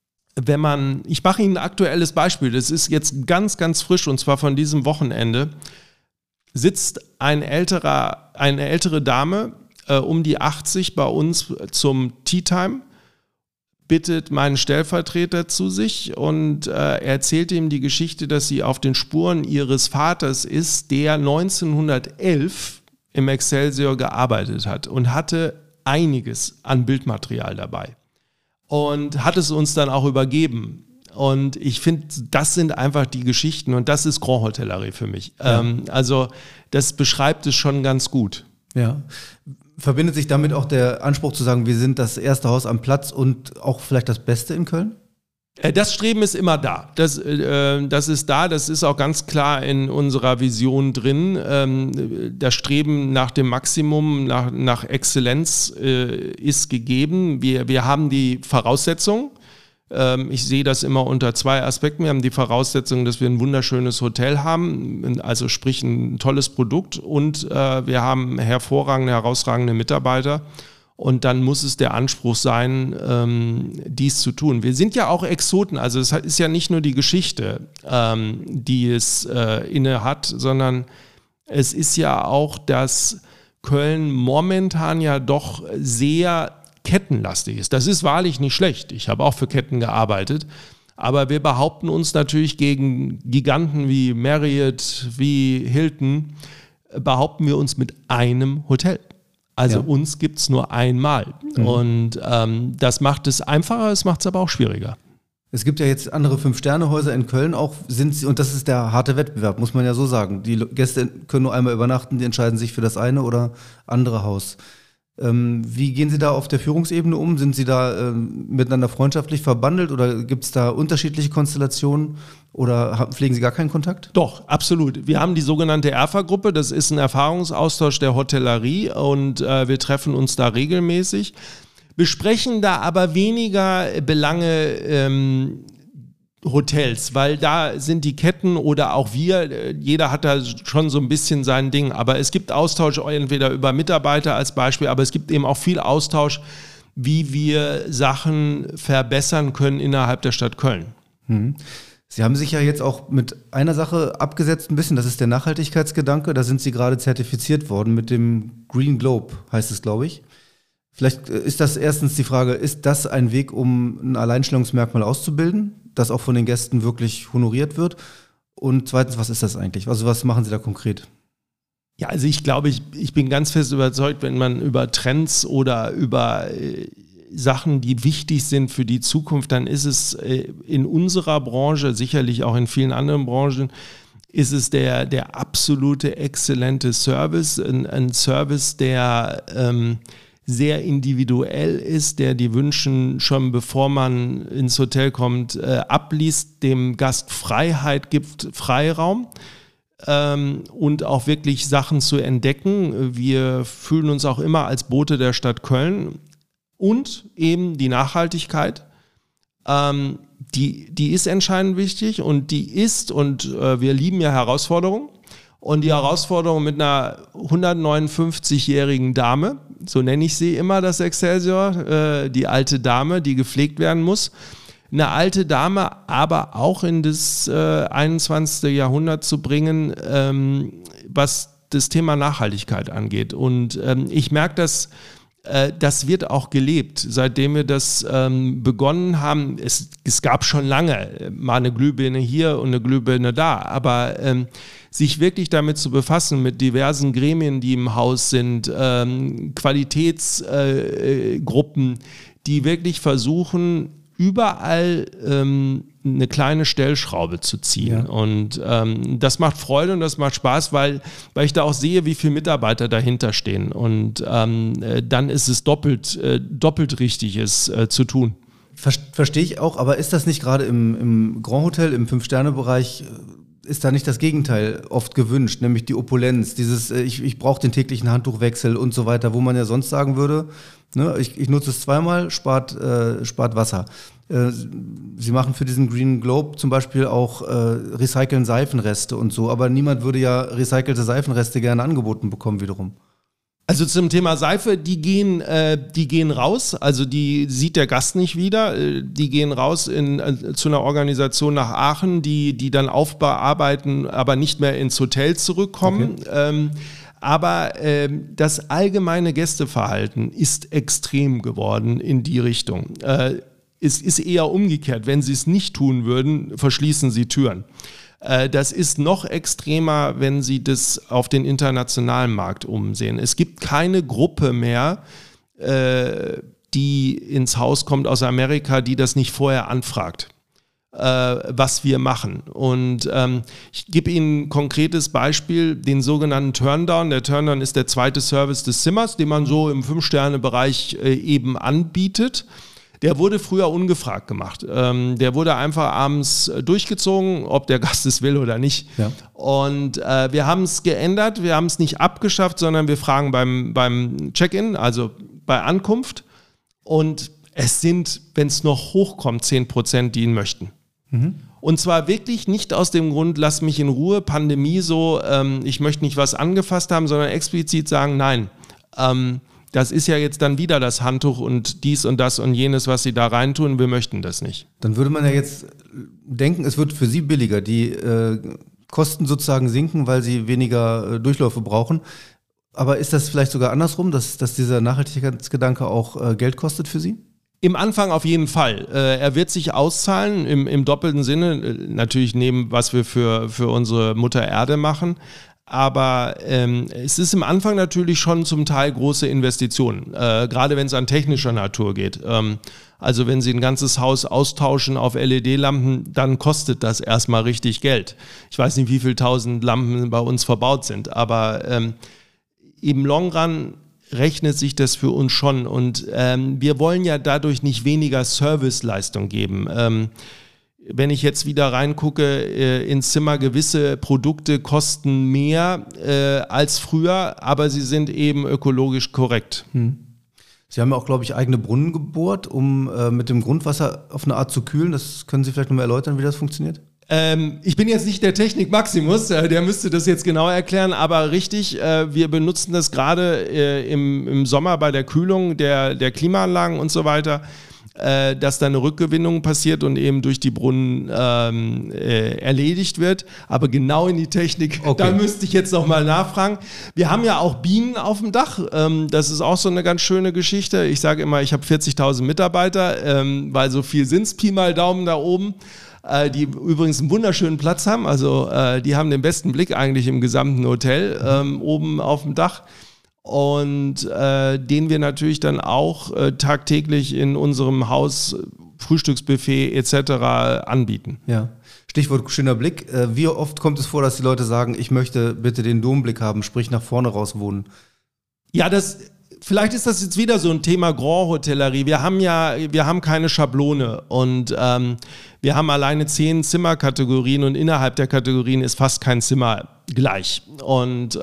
ich mache Ihnen ein aktuelles Beispiel, das ist jetzt ganz, ganz frisch und zwar von diesem Wochenende, sitzt eine ältere Dame um die 80 bei uns zum Tea Time, bittet meinen Stellvertreter zu sich und erzählt ihm die Geschichte, dass sie auf den Spuren ihres Vaters ist, der 1911 im Excelsior gearbeitet hat und hatte einiges an Bildmaterial dabei und hat es uns dann auch übergeben. Und ich finde, das sind einfach die Geschichten und das ist Grand Hotellerie für mich. Ja. Also das beschreibt es schon ganz gut. Ja. Verbindet sich damit auch der Anspruch zu sagen, wir sind das erste Haus am Platz und auch vielleicht das Beste in Köln? Das Streben ist immer da. Das ist da, das ist auch ganz klar in unserer Vision drin. Das Streben nach dem Maximum, nach Exzellenz ist gegeben. Wir haben die Voraussetzungen. Ich sehe das immer unter 2 Aspekten. Wir haben die Voraussetzung, dass wir ein wunderschönes Hotel haben, also sprich ein tolles Produkt, und wir haben herausragende Mitarbeiter. Und dann muss es der Anspruch sein, dies zu tun. Wir sind ja auch Exoten, also es ist ja nicht nur die Geschichte, die es inne hat, sondern es ist ja auch, dass Köln momentan ja doch sehr kettenlastig ist. Das ist wahrlich nicht schlecht. Ich habe auch für Ketten gearbeitet. Aber wir behaupten uns natürlich gegen Giganten wie Marriott, wie Hilton, behaupten wir uns mit einem Hotel. Also uns gibt es nur einmal. Und das macht es einfacher, es macht es aber auch schwieriger. Es gibt ja jetzt andere 5-Sterne-Häuser in Köln auch, und das ist der harte Wettbewerb, muss man ja so sagen. Die Gäste können nur einmal übernachten, die entscheiden sich für das eine oder andere Haus. Wie gehen Sie da auf der Führungsebene um? Sind Sie da miteinander freundschaftlich verbandelt oder gibt es da unterschiedliche Konstellationen oder pflegen Sie gar keinen Kontakt? Doch, absolut. Wir haben die sogenannte ERFA-Gruppe, das ist ein Erfahrungsaustausch der Hotellerie, und wir treffen uns da regelmäßig, besprechen da aber weniger Belange Hotels, weil da sind die Ketten oder auch wir, jeder hat da schon so ein bisschen sein Ding, aber es gibt Austausch entweder über Mitarbeiter als Beispiel, aber es gibt eben auch viel Austausch, wie wir Sachen verbessern können innerhalb der Stadt Köln. Sie haben sich ja jetzt auch mit einer Sache abgesetzt ein bisschen, das ist der Nachhaltigkeitsgedanke, da sind Sie gerade zertifiziert worden mit dem Green Globe, heißt es, glaube ich. Vielleicht ist das erstens die Frage, ist das ein Weg, um ein Alleinstellungsmerkmal auszubilden, das auch von den Gästen wirklich honoriert wird? Und zweitens, was ist das eigentlich? Also was machen Sie da konkret? Ja, also ich glaube, ich bin ganz fest überzeugt, wenn man über Trends oder über Sachen, die wichtig sind für die Zukunft, dann ist es in unserer Branche, sicherlich auch in vielen anderen Branchen, ist es der absolute exzellente Service, ein Service, der sehr individuell ist, der die Wünschen schon bevor man ins Hotel kommt, abliest, dem Gast Freiheit gibt, Freiraum und auch wirklich Sachen zu entdecken. Wir fühlen uns auch immer als Bote der Stadt Köln und eben die Nachhaltigkeit. Die ist entscheidend wichtig und wir lieben ja Herausforderungen. Und die Herausforderung mit einer 159-jährigen Dame, so nenne ich sie immer, das Excelsior, die alte Dame, die gepflegt werden muss. Eine alte Dame aber auch in das 21. Jahrhundert zu bringen, was das Thema Nachhaltigkeit angeht. Und ich merke, dass das wird auch gelebt, seitdem wir das begonnen haben. Es gab schon lange mal eine Glühbirne hier und eine Glühbirne da, aber sich wirklich damit zu befassen, mit diversen Gremien, die im Haus sind, Qualitätsgruppen, die wirklich versuchen, überall eine kleine Stellschraube zu ziehen. Ja. Und das macht Freude und das macht Spaß, weil ich da auch sehe, wie viele Mitarbeiter dahinter stehen. Und dann ist es doppelt richtig, es zu tun. Verstehe ich auch, aber ist das nicht gerade im Grand Hotel, im 5-Sterne-Bereich, ist da nicht das Gegenteil oft gewünscht, nämlich die Opulenz, dieses ich brauche den täglichen Handtuchwechsel und so weiter, wo man ja sonst sagen würde, ne, ich nutze es zweimal, spart Wasser. Sie machen für diesen Green Globe zum Beispiel auch recyceln Seifenreste und so, aber niemand würde ja recycelte Seifenreste gerne angeboten bekommen wiederum. Also zum Thema Seife, die gehen raus, also die sieht der Gast nicht wieder, die gehen raus zu einer Organisation nach Aachen, die dann aufbearbeiten, aber nicht mehr ins Hotel zurückkommen. Okay. Aber das allgemeine Gästeverhalten ist extrem geworden in die Richtung. Es ist eher umgekehrt, wenn sie es nicht tun würden, verschließen sie Türen. Das ist noch extremer, wenn Sie das auf den internationalen Markt umsehen. Es gibt keine Gruppe mehr, die ins Haus kommt aus Amerika, die das nicht vorher anfragt, was wir machen. Und ich gebe Ihnen ein konkretes Beispiel, den sogenannten Turndown. Der Turndown ist der zweite Service des Zimmers, den man so im 5-Sterne-Bereich eben anbietet. Der wurde früher ungefragt gemacht. Der wurde einfach abends durchgezogen, ob der Gast es will oder nicht. Ja. Und wir haben es geändert, wir haben es nicht abgeschafft, sondern wir fragen beim Check-in, also bei Ankunft. Und Es sind, wenn es noch hochkommt, 10%, die ihn möchten. Und zwar wirklich nicht aus dem Grund, lass mich in Ruhe, Pandemie so, ich möchte nicht was angefasst haben, sondern explizit sagen, nein, das ist ja jetzt dann wieder das Handtuch und dies und das und jenes, was sie da reintun, wir möchten das nicht. Dann würde man ja jetzt denken, es wird für Sie billiger, die Kosten sozusagen sinken, weil Sie weniger Durchläufe brauchen. Aber ist das vielleicht sogar andersrum, dass dieser Nachhaltigkeitsgedanke auch Geld kostet für Sie? Im Anfang auf jeden Fall. Er wird sich auszahlen, im doppelten Sinne, natürlich neben, was wir für unsere Mutter Erde machen. Aber es ist im Anfang natürlich schon zum Teil große Investitionen, gerade wenn es an technischer Natur geht. Also wenn Sie ein ganzes Haus austauschen auf LED-Lampen, dann kostet das erstmal richtig Geld. Ich weiß nicht, wie viele 1000 Lampen bei uns verbaut sind, aber im Long Run rechnet sich das für uns schon. Und wir wollen ja dadurch nicht weniger Serviceleistung geben. Wenn ich jetzt wieder reingucke ins Zimmer, gewisse Produkte kosten mehr als früher, aber sie sind eben ökologisch korrekt. Sie haben ja auch, glaube ich, eigene Brunnen gebohrt, um mit dem Grundwasser auf eine Art zu kühlen. Das können Sie vielleicht nochmal erläutern, wie das funktioniert? Ich bin jetzt nicht der Technik Maximus, der müsste das jetzt genau erklären, aber richtig, wir benutzen das gerade im Sommer bei der Kühlung der Klimaanlagen und so weiter, dass da eine Rückgewinnung passiert und eben durch die Brunnen erledigt wird. Aber genau in die Technik, Da müsste ich jetzt nochmal nachfragen. Wir haben ja auch Bienen auf dem Dach. Das ist auch so eine ganz schöne Geschichte. Ich sage immer, ich habe 40.000 Mitarbeiter, weil so viel sind es, Pi mal Daumen da oben. Die übrigens einen wunderschönen Platz haben. Also die haben den besten Blick eigentlich im gesamten Hotel oben auf dem Dach. Und den wir natürlich dann auch tagtäglich in unserem Haus, Frühstücksbuffet etc. anbieten. Ja. Stichwort schöner Blick. Wie oft kommt es vor, dass die Leute sagen, ich möchte bitte den Domblick haben, sprich nach vorne raus wohnen? Ja, vielleicht ist das jetzt wieder so ein Thema Grand Hotellerie. Wir haben keine Schablone und wir haben alleine 10 Zimmerkategorien und innerhalb der Kategorien ist fast kein Zimmer gleich. Und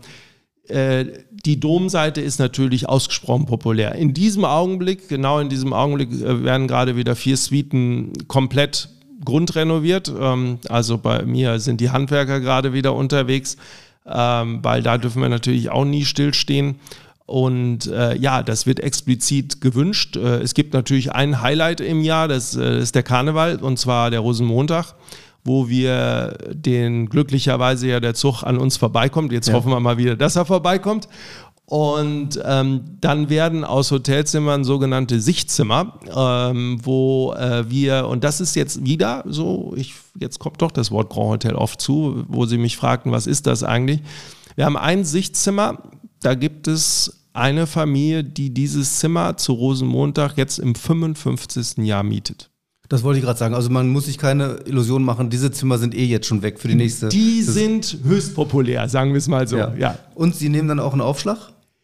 die Domseite ist natürlich ausgesprochen populär. In diesem Augenblick, genau in diesem Augenblick, werden gerade wieder 4 Suiten komplett grundrenoviert. Also bei mir sind die Handwerker gerade wieder unterwegs, weil da dürfen wir natürlich auch nie stillstehen. Und das wird explizit gewünscht. Es gibt natürlich ein Highlight im Jahr, das ist der Karneval, und zwar der Rosenmontag, wo wir glücklicherweise ja der Zug an uns vorbeikommt. Jetzt hoffen wir mal wieder, dass er vorbeikommt. Und dann werden aus Hotelzimmern sogenannte Sichtzimmer, wo wir, und das ist jetzt wieder so, jetzt kommt doch das Wort Grand Hotel oft zu, wo Sie mich fragten, was ist das eigentlich? Wir haben ein Sichtzimmer, da gibt es eine Familie, die dieses Zimmer zu Rosenmontag jetzt im 55. Jahr mietet. Das wollte ich gerade sagen. Also man muss sich keine Illusion machen, diese Zimmer sind jetzt schon weg für die nächste. Die sind höchst populär, sagen wir es mal so. Ja. Und Sie nehmen dann auch einen Aufschlag?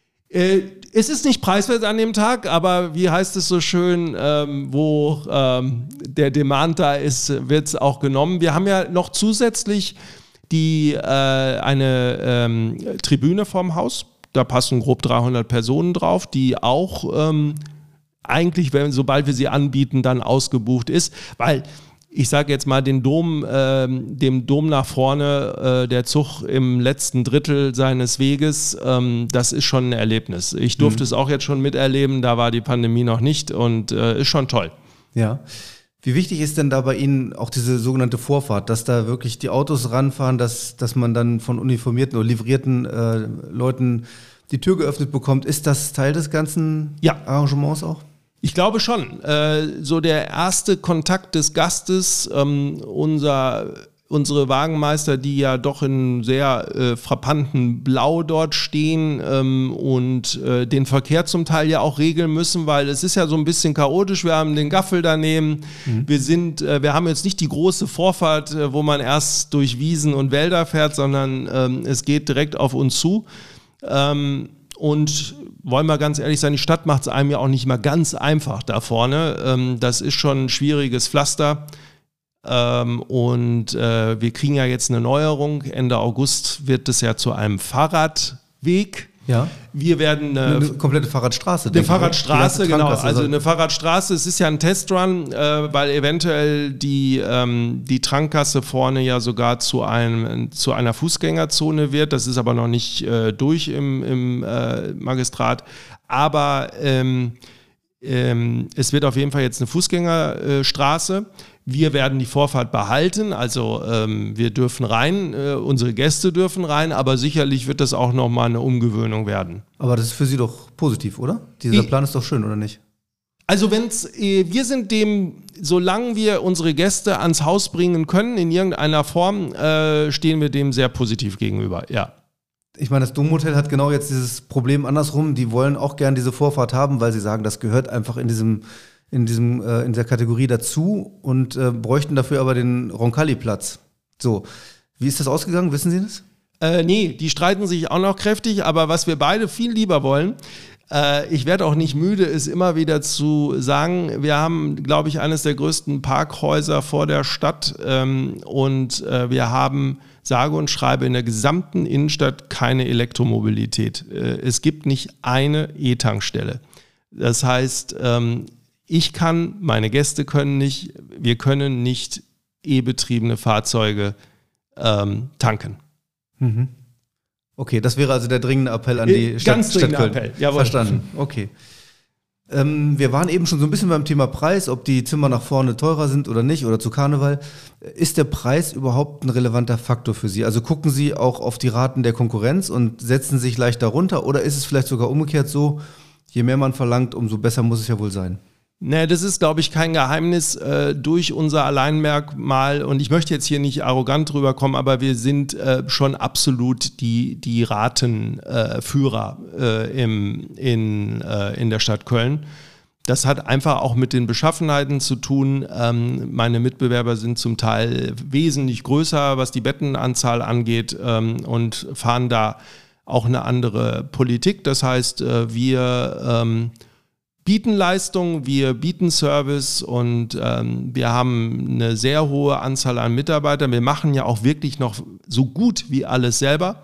Es ist nicht preiswert an dem Tag, aber wie heißt es so schön, wo der Demand da ist, wird es auch genommen. Wir haben ja noch zusätzlich eine Tribüne vorm Haus. Da passen grob 300 Personen drauf, die auch eigentlich, sobald wir sie anbieten, dann ausgebucht ist, weil ich sage jetzt mal, dem Dom nach vorne, der Zug im letzten Drittel seines Weges, das ist schon ein Erlebnis. Ich durfte es auch jetzt schon miterleben, da war die Pandemie noch nicht und ist schon toll. Ja. Wie wichtig ist denn da bei Ihnen auch diese sogenannte Vorfahrt, dass da wirklich die Autos ranfahren, dass man dann von uniformierten oder livrierten Leuten die Tür geöffnet bekommt? Ist das Teil des ganzen Arrangements auch? Ich glaube schon. So der erste Kontakt des Gastes, unsere Wagenmeister, die ja doch in sehr frappanten Blau dort stehen und den Verkehr zum Teil ja auch regeln müssen, weil es ist ja so ein bisschen chaotisch. Wir haben den Gaffel daneben. Wir haben jetzt nicht die große Vorfahrt, wo man erst durch Wiesen und Wälder fährt, sondern es geht direkt auf uns zu. Und wollen wir ganz ehrlich sein, die Stadt macht es einem ja auch nicht mal ganz einfach da vorne. Das ist schon ein schwieriges Pflaster. Wir kriegen ja jetzt eine Neuerung. Ende August wird es ja zu einem Fahrradweg. Ja. Wir werden eine komplette Fahrradstraße. Eine Fahrradstraße, genau. Also eine eine Fahrradstraße, es ist ja ein Testrun, weil eventuell die Trankgasse vorne ja sogar zu einer Fußgängerzone wird. Das ist aber noch nicht durch im Magistrat. Aber es wird auf jeden Fall jetzt eine Fußgängerstraße. Wir werden die Vorfahrt behalten, also wir dürfen rein, unsere Gäste dürfen rein, aber sicherlich wird das auch nochmal eine Umgewöhnung werden. Aber das ist für Sie doch positiv, oder? Dieser Plan ist doch schön, oder nicht? Also wir sind solange wir unsere Gäste ans Haus bringen können, in irgendeiner Form, stehen wir dem sehr positiv gegenüber, ja. Ich meine, das Domhotel hat genau jetzt dieses Problem andersrum. Die wollen auch gern diese Vorfahrt haben, weil sie sagen, das gehört einfach in der Kategorie dazu und bräuchten dafür aber den Roncalli-Platz. So, wie ist das ausgegangen? Wissen Sie das? Nee, die streiten sich auch noch kräftig, aber was wir beide viel lieber wollen, ich werde auch nicht müde, es immer wieder zu sagen, wir haben, glaube ich, eines der größten Parkhäuser vor der Stadt und wir haben sage und schreibe in der gesamten Innenstadt keine Elektromobilität. Es gibt nicht eine E-Tankstelle. Das heißt, meine Gäste können nicht, wir können nicht E-betriebene Fahrzeuge tanken. Mhm. Okay, das wäre also der dringende Appell an die Stadt Köln. Appell, jawohl. Verstanden, okay. Wir waren eben schon so ein bisschen beim Thema Preis, ob die Zimmer nach vorne teurer sind oder nicht oder zu Karneval. Ist der Preis überhaupt ein relevanter Faktor für Sie? Also gucken Sie auch auf die Raten der Konkurrenz und setzen sich leicht darunter oder ist es vielleicht sogar umgekehrt so, je mehr man verlangt, umso besser muss es ja wohl sein? Nee, das ist, glaube ich, kein Geheimnis durch unser Alleinmerkmal und ich möchte jetzt hier nicht arrogant rüberkommen, aber wir sind schon absolut die Ratenführer in der Stadt Köln. Das hat einfach auch mit den Beschaffenheiten zu tun. Meine Mitbewerber sind zum Teil wesentlich größer, was die Bettenanzahl angeht und fahren da auch eine andere Politik. Das heißt, wir bieten Leistung, wir bieten Service und wir haben eine sehr hohe Anzahl an Mitarbeitern. Wir machen ja auch wirklich noch so gut wie alles selber.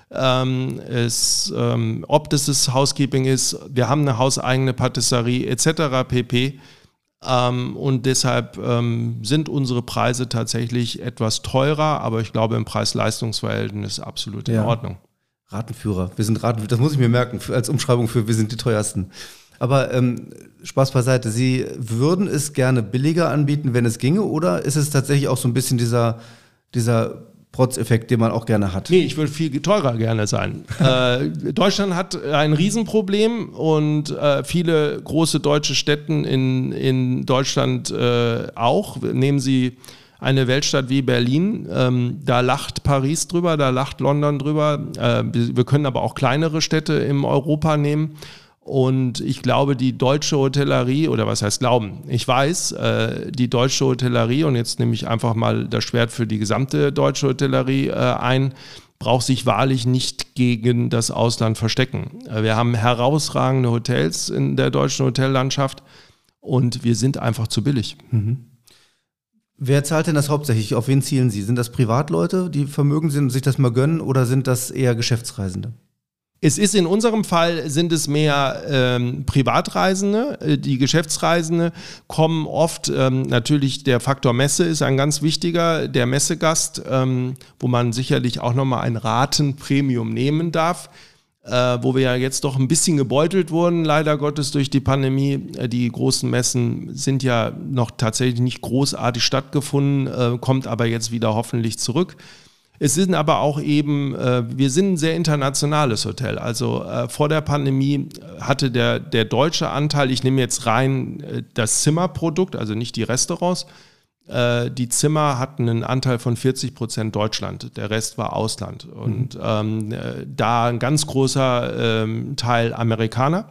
Ob das Housekeeping ist, wir haben eine hauseigene Patisserie etc. pp. Und deshalb sind unsere Preise tatsächlich etwas teurer, aber ich glaube im Preis-Leistungs-Verhältnis absolut in Ordnung. Ratenführer, das muss ich mir merken, als Umschreibung für wir sind die teuersten. Aber Spaß beiseite, Sie würden es gerne billiger anbieten, wenn es ginge, oder ist es tatsächlich auch so ein bisschen dieser Protzeffekt, den man auch gerne hat? Nee, ich würde viel teurer gerne sein. Deutschland hat ein Riesenproblem und viele große deutsche Städte in Deutschland auch. Nehmen Sie eine Weltstadt wie Berlin, da lacht Paris drüber, da lacht London drüber. Wir können aber auch kleinere Städte in Europa nehmen. Und ich glaube, die deutsche Hotellerie, oder was heißt glauben? Ich weiß, die deutsche Hotellerie, und jetzt nehme ich einfach mal das Schwert für die gesamte deutsche Hotellerie ein, braucht sich wahrlich nicht gegen das Ausland verstecken. Wir haben herausragende Hotels in der deutschen Hotellandschaft und wir sind einfach zu billig. Mhm. Wer zahlt denn das hauptsächlich? Auf wen zielen Sie? Sind das Privatleute, die vermögend sind und sich das mal gönnen, oder sind das eher Geschäftsreisende? Es ist in unserem Fall, sind es mehr Privatreisende. Die Geschäftsreisende kommen oft, natürlich der Faktor Messe ist ein ganz wichtiger, der Messegast, wo man sicherlich auch nochmal ein Ratenpremium nehmen darf, wo wir ja jetzt doch ein bisschen gebeutelt wurden, leider Gottes durch die Pandemie. Die großen Messen sind ja noch tatsächlich nicht großartig stattgefunden, kommt aber jetzt wieder hoffentlich zurück. Es sind aber auch eben, wir sind ein sehr internationales Hotel. Also vor der Pandemie hatte der deutsche Anteil, ich nehme jetzt rein das Zimmerprodukt, also nicht die Restaurants, die Zimmer hatten einen Anteil von 40% Deutschland, der Rest war Ausland. Und da ein ganz großer Teil Amerikaner.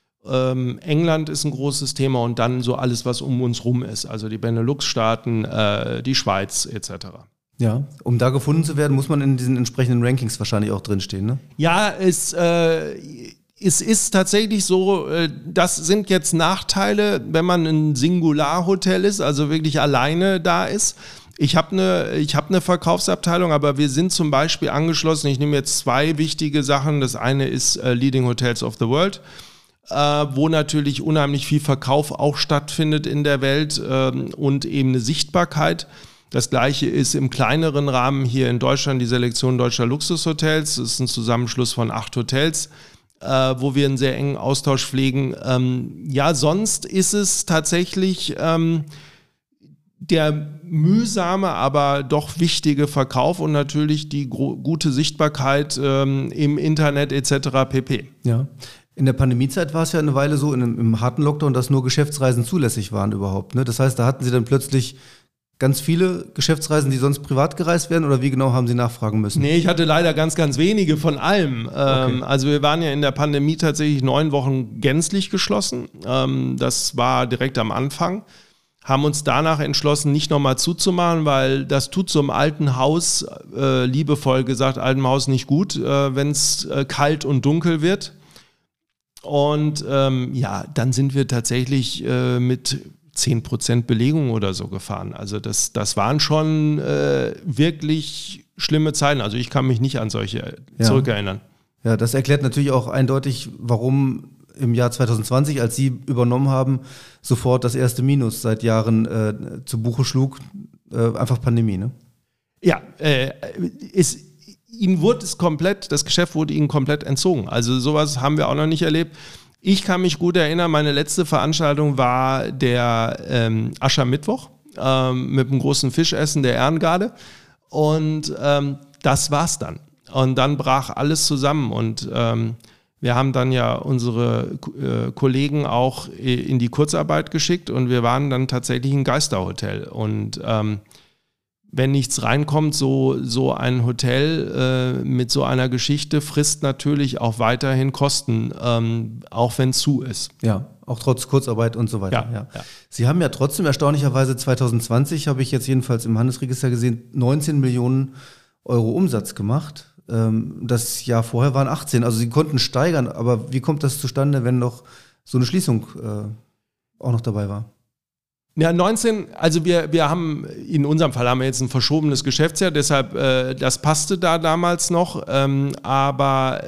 England ist ein großes Thema und dann so alles, was um uns rum ist, also die Benelux-Staaten, die Schweiz etc. Ja, um da gefunden zu werden, muss man in diesen entsprechenden Rankings wahrscheinlich auch drinstehen, ne? Ja, es ist tatsächlich so, das sind jetzt Nachteile, wenn man ein Singularhotel ist, also wirklich alleine da ist. Ich habe eine Verkaufsabteilung, aber wir sind zum Beispiel angeschlossen. Ich nehme jetzt 2 wichtige Sachen. Das eine ist Leading Hotels of the World, wo natürlich unheimlich viel Verkauf auch stattfindet in der Welt und eben eine Sichtbarkeit. Das Gleiche ist im kleineren Rahmen hier in Deutschland die Selektion deutscher Luxushotels. Das ist ein Zusammenschluss von 8 Hotels, wo wir einen sehr engen Austausch pflegen. Sonst ist es tatsächlich der mühsame, aber doch wichtige Verkauf und natürlich die gute Sichtbarkeit im Internet etc. pp. Ja. In der Pandemiezeit war es ja eine Weile so im harten Lockdown, dass nur Geschäftsreisen zulässig waren überhaupt. Ne? Das heißt, da hatten Sie dann plötzlich ganz viele Geschäftsreisen, die sonst privat gereist werden, oder wie genau haben Sie nachfragen müssen? Nee, ich hatte leider ganz, ganz wenige von allem. Okay. Also wir waren ja in der Pandemie tatsächlich 9 Wochen gänzlich geschlossen. Das war direkt am Anfang. Haben uns danach entschlossen, nicht nochmal zuzumachen, weil das tut so einem alten Haus, liebevoll gesagt, altem Haus nicht gut, wenn es kalt und dunkel wird. Und dann sind wir tatsächlich mit 10% Belegung oder so gefahren. Also das waren schon wirklich schlimme Zeiten. Also ich kann mich nicht an solche zurückerinnern. Ja, das erklärt natürlich auch eindeutig, warum im Jahr 2020, als Sie übernommen haben, sofort das erste Minus seit Jahren zu Buche schlug. Einfach Pandemie, ne? Ja, das Geschäft wurde Ihnen komplett entzogen. Also sowas haben wir auch noch nicht erlebt. Ich kann mich gut erinnern, meine letzte Veranstaltung war der Aschermittwoch mit einem großen Fischessen der Ehrengarde und das war's dann. Und dann brach alles zusammen und wir haben dann ja unsere Kollegen auch in die Kurzarbeit geschickt und wir waren dann tatsächlich ein Geisterhotel. Und wenn nichts reinkommt, so ein Hotel mit so einer Geschichte frisst natürlich auch weiterhin Kosten, auch wenn es zu ist. Ja, auch trotz Kurzarbeit und so weiter. Ja. Sie haben ja trotzdem erstaunlicherweise 2020, habe ich jetzt jedenfalls im Handelsregister gesehen, 19 Millionen Euro Umsatz gemacht. Das Jahr vorher waren 18. Also Sie konnten steigern, aber wie kommt das zustande, wenn noch so eine Schließung auch noch dabei war? Ja, 19, also wir haben, in unserem Fall haben wir jetzt ein verschobenes Geschäftsjahr, deshalb, das passte da damals noch, aber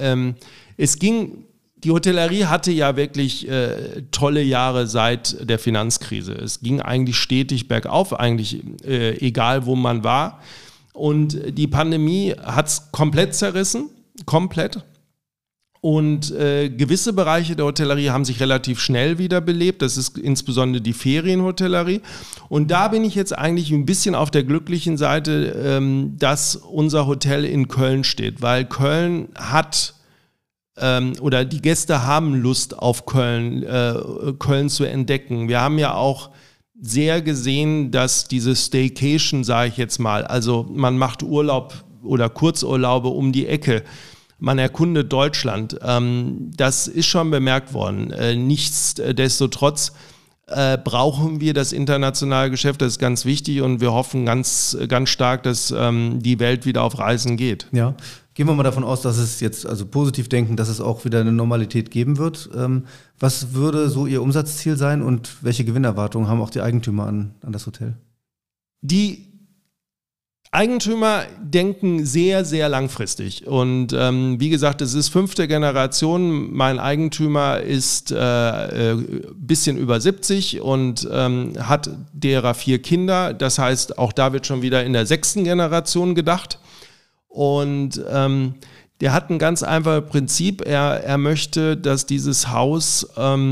die Hotellerie hatte ja wirklich tolle Jahre seit der Finanzkrise. Es ging eigentlich stetig bergauf, eigentlich egal wo man war. Und die Pandemie hat es komplett zerrissen, komplett. Und gewisse Bereiche der Hotellerie haben sich relativ schnell wiederbelebt. Das ist insbesondere die Ferienhotellerie. Und da bin ich jetzt eigentlich ein bisschen auf der glücklichen Seite, dass unser Hotel in Köln steht. Weil Köln hat, oder die Gäste haben Lust auf Köln zu entdecken. Wir haben ja auch sehr gesehen, dass diese Staycation, sage ich jetzt mal, also man macht Urlaub oder Kurzurlaube um die Ecke, man erkundet Deutschland, das ist schon bemerkt worden. Nichtsdestotrotz brauchen wir das internationale Geschäft, das ist ganz wichtig und wir hoffen ganz, ganz stark, dass die Welt wieder auf Reisen geht. Ja, gehen wir mal davon aus, dass es jetzt, also positiv denken, dass es auch wieder eine Normalität geben wird. Was würde so Ihr Umsatzziel sein und welche Gewinnerwartungen haben auch die Eigentümer an das Hotel? Die Eigentümer denken sehr, sehr langfristig und wie gesagt, es ist 5. Generation. Mein Eigentümer ist bisschen über 70 und hat derer 4 Kinder. Das heißt, auch da wird schon wieder in der 6. Generation gedacht. Und der hat ein ganz einfaches Prinzip. Er möchte, dass dieses Haus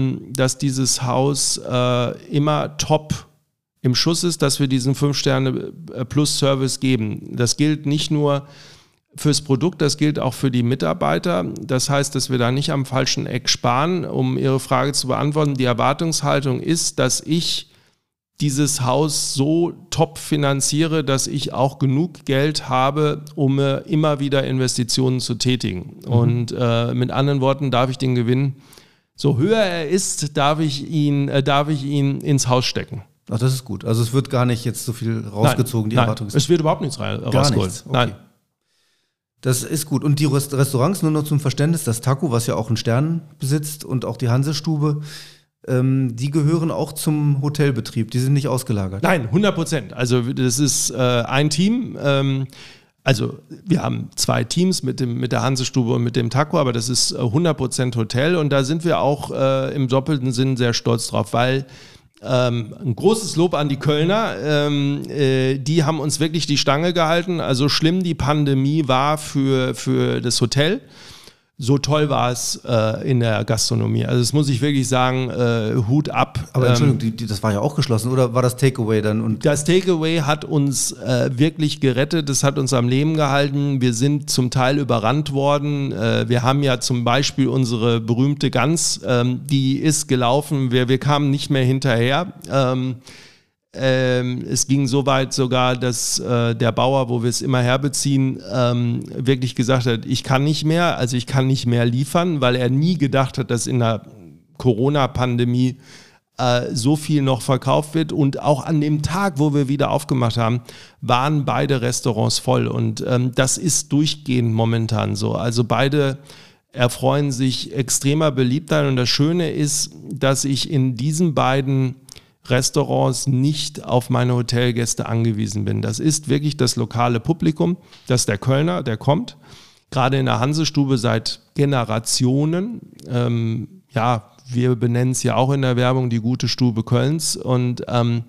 immer top im Schuss ist, dass wir diesen 5-Sterne-Plus-Service geben. Das gilt nicht nur fürs Produkt, das gilt auch für die Mitarbeiter. Das heißt, dass wir da nicht am falschen Eck sparen. Um Ihre Frage zu beantworten, die Erwartungshaltung ist, dass ich dieses Haus so top finanziere, dass ich auch genug Geld habe, um immer wieder Investitionen zu tätigen. Und mit anderen Worten, darf ich den Gewinn, so höher er ist, darf ich ihn ins Haus stecken. Ach, das ist gut. Also es wird gar nicht jetzt so viel rausgezogen, die Erwartung ist. Es wird überhaupt nichts rausgeholt. Okay. Nein. Das ist gut. Und die Restaurants, nur noch zum Verständnis, das Taco, was ja auch einen Stern besitzt und auch die Hansestube, die gehören auch zum Hotelbetrieb, die sind nicht ausgelagert. Nein, 100%. Also das ist ein Team. Also wir haben 2 Teams mit der Hansestube und mit dem Taco, aber das ist 100% Hotel und da sind wir auch im doppelten Sinn sehr stolz drauf, weil ein großes Lob an die Kölner, die haben uns wirklich die Stange gehalten, also schlimm die Pandemie war für das Hotel. So toll war es in der Gastronomie. Also das muss ich wirklich sagen, Hut ab. Aber Entschuldigung, das war ja auch geschlossen, oder war das Takeaway dann? Und das Takeaway hat uns wirklich gerettet, das hat uns am Leben gehalten. Wir sind zum Teil überrannt worden. Wir haben ja zum Beispiel unsere berühmte Gans, die ist gelaufen, wir kamen nicht mehr hinterher. Es ging so weit sogar, dass der Bauer, wo wir es immer herbeziehen, wirklich gesagt hat, ich kann nicht mehr liefern, weil er nie gedacht hat, dass in der Corona-Pandemie so viel noch verkauft wird. Und auch an dem Tag, wo wir wieder aufgemacht haben, waren beide Restaurants voll. Und das ist durchgehend momentan so. Also beide erfreuen sich extremer Beliebtheit. Und das Schöne ist, dass ich in diesen beiden Restaurants nicht auf meine Hotelgäste angewiesen bin. Das ist wirklich das lokale Publikum, das ist der Kölner, der kommt, gerade in der Hansestube seit Generationen. Wir benennen es ja auch in der Werbung die gute Stube Kölns und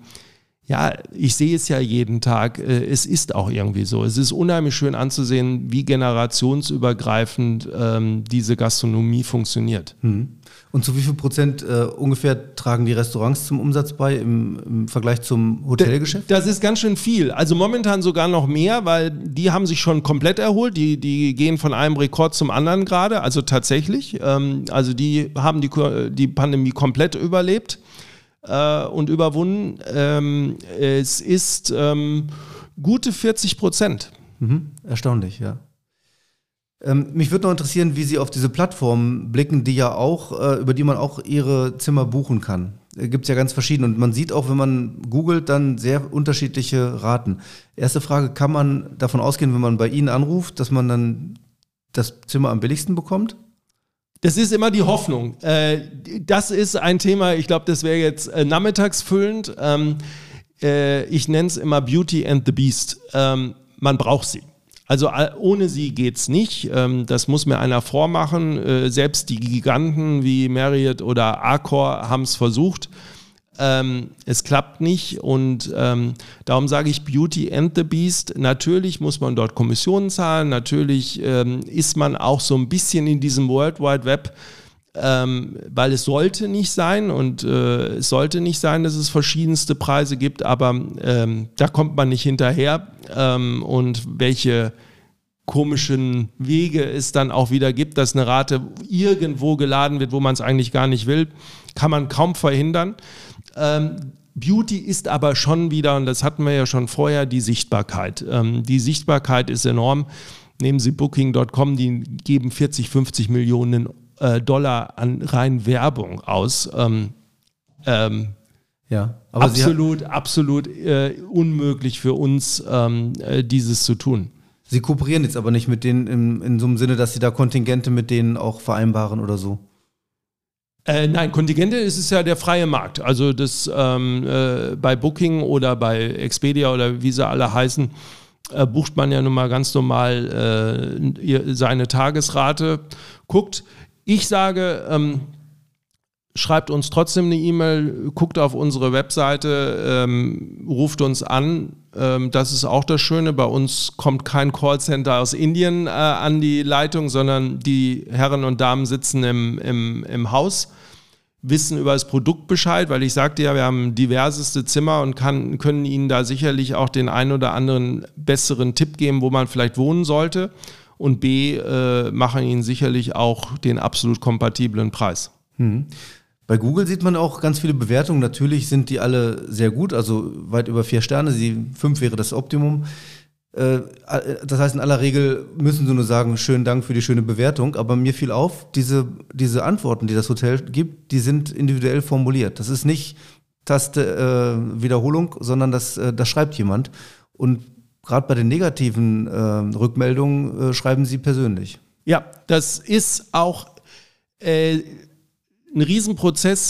ich sehe es ja jeden Tag, es ist auch irgendwie so. Es ist unheimlich schön anzusehen, wie generationsübergreifend diese Gastronomie funktioniert. Und zu wie viel Prozent ungefähr tragen die Restaurants zum Umsatz bei im Vergleich zum Hotelgeschäft? Das ist ganz schön viel. Also momentan sogar noch mehr, weil die haben sich schon komplett erholt. Die gehen von einem Rekord zum anderen gerade, also tatsächlich. Also die haben die Pandemie komplett überlebt und überwunden. Es ist gute 40%. Erstaunlich, ja. Mich würde noch interessieren, wie Sie auf diese Plattformen blicken, die ja auch, über die man auch Ihre Zimmer buchen kann. Gibt es ja ganz verschiedene und man sieht auch, wenn man googelt, dann sehr unterschiedliche Raten. Erste Frage, kann man davon ausgehen, wenn man bei Ihnen anruft, dass man dann das Zimmer am billigsten bekommt? Das ist immer die Hoffnung. Das ist ein Thema, ich glaube, das wäre jetzt nachmittagsfüllend. Ich nenne es immer Beauty and the Beast. Man braucht sie. Also ohne sie geht's nicht. Das muss mir einer vormachen. Selbst die Giganten wie Marriott oder Accor haben es versucht. Es klappt nicht und darum sage ich Beauty and the Beast. Natürlich muss man dort Kommissionen zahlen. Natürlich ist man auch so ein bisschen in diesem World Wide Web, weil es sollte nicht sein und es sollte nicht sein, dass es verschiedenste Preise gibt, aber da kommt man nicht hinterher und welche komischen Wege es dann auch wieder gibt, dass eine Rate irgendwo geladen wird, wo man es eigentlich gar nicht will, kann man kaum verhindern. Beauty ist aber schon wieder, und das hatten wir ja schon vorher, die Sichtbarkeit. Die Sichtbarkeit ist enorm. Nehmen Sie Booking.com, die geben 40, 50 Millionen Dollar an rein Werbung aus. Ja, aber absolut unmöglich für uns, dieses zu tun. Sie kooperieren jetzt aber nicht mit denen in so einem Sinne, dass Sie da Kontingente mit denen auch vereinbaren oder so? Nein, Kontingente ist es ja der freie Markt. Also das bei Booking oder bei Expedia oder wie sie alle heißen, bucht man ja nun mal ganz normal seine Tagesrate, guckt. Ich sage, schreibt uns trotzdem eine E-Mail, guckt auf unsere Webseite, ruft uns an. Das ist auch das Schöne. Bei uns kommt kein Callcenter aus Indien an die Leitung, sondern die Herren und Damen sitzen im Haus, wissen über das Produkt Bescheid, weil ich sagte ja, wir haben diverseste Zimmer und können Ihnen da sicherlich auch den einen oder anderen besseren Tipp geben, wo man vielleicht wohnen sollte. Und B, machen Ihnen sicherlich auch den absolut kompatiblen Preis. Bei Google sieht man auch ganz viele Bewertungen. Natürlich sind die alle sehr gut, also weit über 4 Sterne. 5 wäre das Optimum. Das heißt, in aller Regel müssen sie nur sagen, schönen Dank für die schöne Bewertung. Aber mir fiel auf, diese Antworten, die das Hotel gibt, die sind individuell formuliert. Das ist nicht Taste Wiederholung, sondern das schreibt jemand. Und gerade bei den negativen Rückmeldungen schreiben sie persönlich. Ja, das ist auch ein Riesenprozess,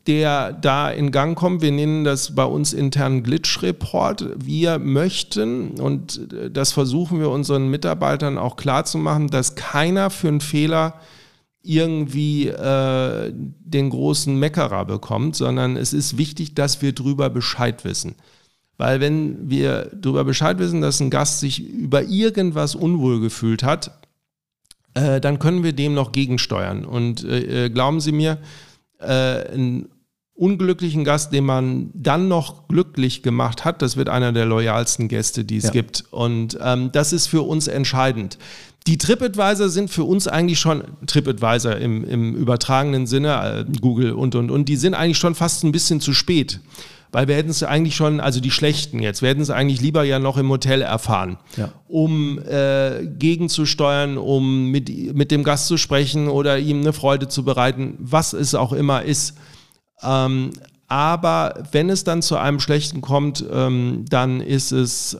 der da in Gang kommt. Wir nennen das bei uns intern Glitch-Report. Wir möchten, und das versuchen wir unseren Mitarbeitern auch klarzumachen, dass keiner für einen Fehler irgendwie den großen Meckerer bekommt, sondern es ist wichtig, dass wir drüber Bescheid wissen. Weil wenn wir darüber Bescheid wissen, dass ein Gast sich über irgendwas unwohl gefühlt hat, dann können wir dem noch gegensteuern. Und glauben Sie mir, einen unglücklichen Gast, den man dann noch glücklich gemacht hat, das wird einer der loyalsten Gäste, die es gibt. Und das ist für uns entscheidend. Die TripAdvisor sind für uns eigentlich schon, TripAdvisor im übertragenen Sinne, Google und, die sind eigentlich schon fast ein bisschen zu spät. Weil wir hätten es eigentlich schon, also die Schlechten jetzt, wir hätten es eigentlich lieber ja noch im Hotel erfahren, um gegenzusteuern, um mit dem Gast zu sprechen oder ihm eine Freude zu bereiten, was es auch immer ist. Aber wenn es dann zu einem Schlechten kommt, dann ist es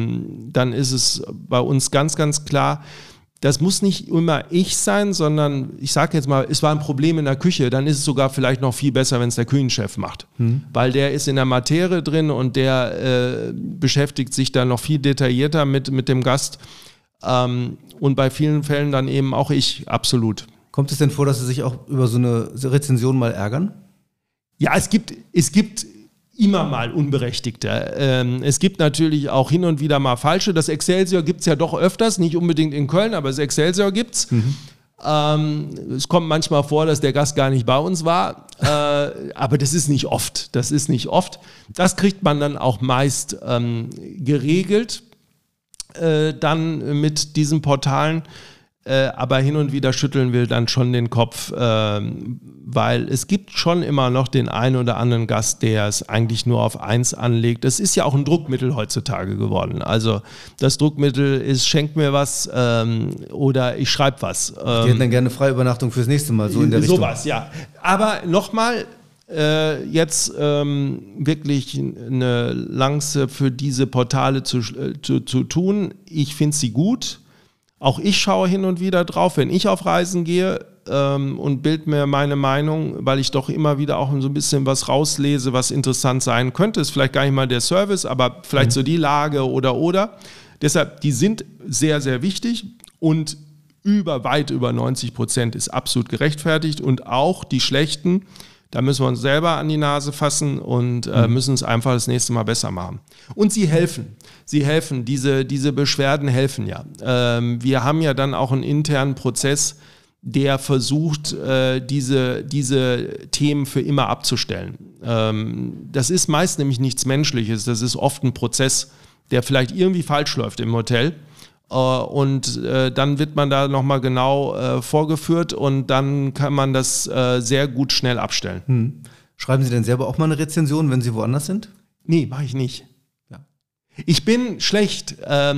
bei uns ganz, ganz klar, das muss nicht immer ich sein, sondern ich sage jetzt mal, es war ein Problem in der Küche, dann ist es sogar vielleicht noch viel besser, wenn es der Küchenchef macht. Weil der ist in der Materie drin und der beschäftigt sich dann noch viel detaillierter mit dem Gast. Und bei vielen Fällen dann eben auch ich, absolut. Kommt es denn vor, dass Sie sich auch über so eine Rezension mal ärgern? Ja, es gibt immer mal Unberechtigte. Es gibt natürlich auch hin und wieder mal falsche. Das Excelsior gibt es ja doch öfters, nicht unbedingt in Köln, aber das Excelsior gibt es. Es kommt manchmal vor, dass der Gast gar nicht bei uns war, aber das ist nicht oft. Das kriegt man dann auch meist geregelt, dann mit diesen Portalen. Aber hin und wieder schütteln wir dann schon den Kopf, weil es gibt schon immer noch den einen oder anderen Gast, der es eigentlich nur auf eins anlegt. Das ist ja auch ein Druckmittel heutzutage geworden. Also das Druckmittel ist, schenk mir was oder ich schreibe was. Die hätten dann gerne Freiübernachtung fürs nächste Mal, so in der Richtung. Sowas, ja. Aber nochmal, jetzt wirklich eine Lanze für diese Portale zu tun. Ich finde sie gut. Auch ich schaue hin und wieder drauf, wenn ich auf Reisen gehe und bild mir meine Meinung, weil ich doch immer wieder auch so ein bisschen was rauslese, was interessant sein könnte. Ist vielleicht gar nicht mal der Service, aber vielleicht so die Lage oder. Deshalb, die sind sehr, sehr wichtig und weit über 90% ist absolut gerechtfertigt. Und auch die schlechten, da müssen wir uns selber an die Nase fassen und müssen es einfach das nächste Mal besser machen. Und sie helfen. Diese Beschwerden helfen ja. Wir haben ja dann auch einen internen Prozess, der versucht, diese Themen für immer abzustellen. Das ist meist nämlich nichts Menschliches. Das ist oft ein Prozess, der vielleicht irgendwie falsch läuft im Hotel. Und dann wird man da nochmal genau vorgeführt und dann kann man das sehr gut schnell abstellen. Schreiben Sie denn selber auch mal eine Rezension, wenn Sie woanders sind? Nee, mache ich nicht. Ja. Ich bin schlecht.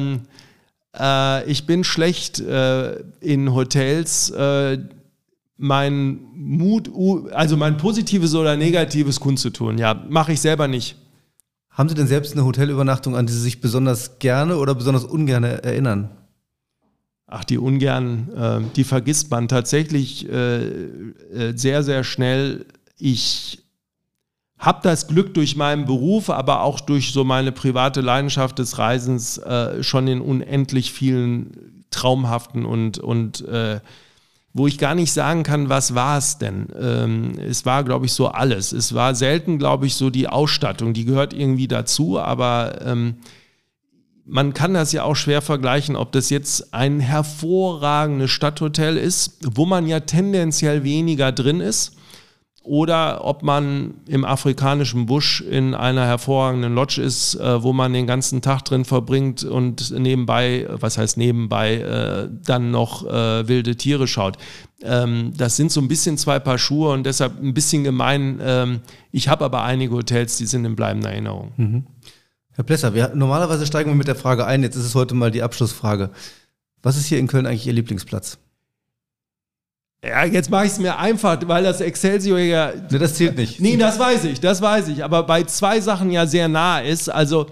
In Hotels mein positives oder negatives kundzutun. Ja, mache ich selber nicht. Haben Sie denn selbst eine Hotelübernachtung, an die Sie sich besonders gerne oder besonders ungern erinnern? Ach, die ungern, die vergisst man tatsächlich sehr, sehr schnell. Ich habe das Glück durch meinen Beruf, aber auch durch so meine private Leidenschaft des Reisens schon in unendlich vielen traumhaften und wo ich gar nicht sagen kann, was war es denn? Es war, glaube ich, so alles. Es war selten, glaube ich, so die Ausstattung, die gehört irgendwie dazu, aber man kann das ja auch schwer vergleichen, ob das jetzt ein hervorragendes Stadthotel ist, wo man ja tendenziell weniger drin ist, oder ob man im afrikanischen Busch in einer hervorragenden Lodge ist, wo man den ganzen Tag drin verbringt und nebenbei, dann noch wilde Tiere schaut. Das sind so ein bisschen zwei Paar Schuhe und deshalb ein bisschen gemein. Ich habe aber einige Hotels, die sind in bleibender Erinnerung. Mhm. Herr Plesser, normalerweise steigen wir mit der Frage ein, jetzt ist es heute mal die Abschlussfrage. Was ist hier in Köln eigentlich Ihr Lieblingsplatz? Ja, jetzt mache ich es mir einfach, weil das Excelsior ja... Ne, das zählt nicht. Nee, das weiß ich, aber bei zwei Sachen ja sehr nah ist. Also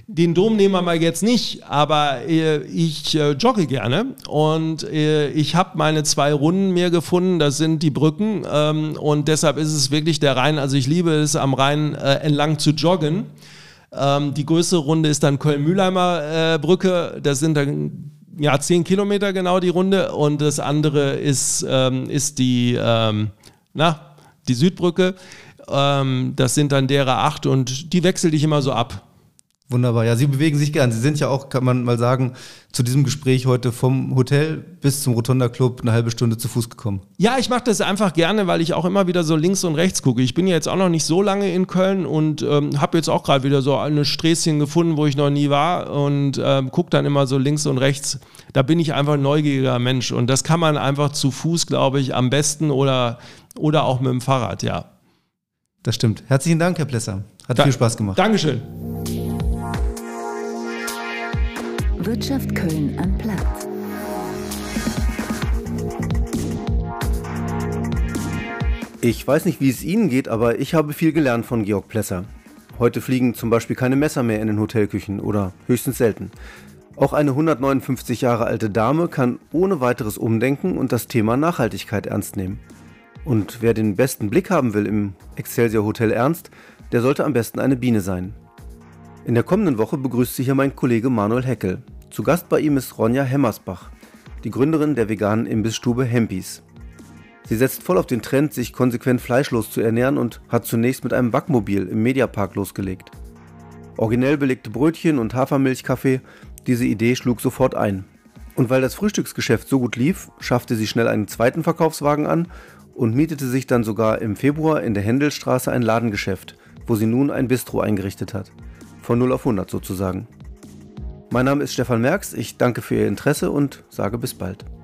Den Dom nehmen wir mal jetzt nicht, aber ich jogge gerne und ich habe meine 2 Runden mir gefunden, das sind die Brücken und deshalb ist es wirklich der Rhein, also ich liebe es am Rhein entlang zu joggen. Die größere Runde ist dann Köln-Mühlheimer Brücke, das sind dann 10 Kilometer genau die Runde und das andere ist die Südbrücke, das sind dann derer 8 und die wechsle ich immer so ab. Wunderbar. Ja, Sie bewegen sich gern. Sie sind ja auch, kann man mal sagen, zu diesem Gespräch heute vom Hotel bis zum Rotonda Club eine halbe Stunde zu Fuß gekommen. Ja, ich mache das einfach gerne, weil ich auch immer wieder so links und rechts gucke. Ich bin ja jetzt auch noch nicht so lange in Köln und habe jetzt auch gerade wieder so eine Sträßchen gefunden, wo ich noch nie war und gucke dann immer so links und rechts. Da bin ich einfach ein neugieriger Mensch und das kann man einfach zu Fuß, glaube ich, am besten oder auch mit dem Fahrrad, ja. Das stimmt. Herzlichen Dank, Herr Plesser. Hat viel Spaß gemacht. Dankeschön. Wirtschaft Köln am Platz. Ich weiß nicht, wie es Ihnen geht, aber ich habe viel gelernt von Georg Plesser. Heute fliegen zum Beispiel keine Messer mehr in den Hotelküchen oder höchstens selten. Auch eine 159 Jahre alte Dame kann ohne weiteres umdenken und das Thema Nachhaltigkeit ernst nehmen. Und wer den besten Blick haben will im Excelsior Hotel Ernst, der sollte am besten eine Biene sein. In der kommenden Woche begrüßt Sie hier mein Kollege Manuel Heckel. Zu Gast bei ihm ist Ronja Hemmersbach, die Gründerin der veganen Imbissstube Hempis. Sie setzt voll auf den Trend, sich konsequent fleischlos zu ernähren und hat zunächst mit einem Backmobil im Mediapark losgelegt. Originell belegte Brötchen und Hafermilchkaffee, diese Idee schlug sofort ein. Und weil das Frühstücksgeschäft so gut lief, schaffte sie schnell einen zweiten Verkaufswagen an und mietete sich dann sogar im Februar in der Händelstraße ein Ladengeschäft, wo sie nun ein Bistro eingerichtet hat. Von 0 auf 100 sozusagen. Mein Name ist Stefan Merx, ich danke für Ihr Interesse und sage bis bald.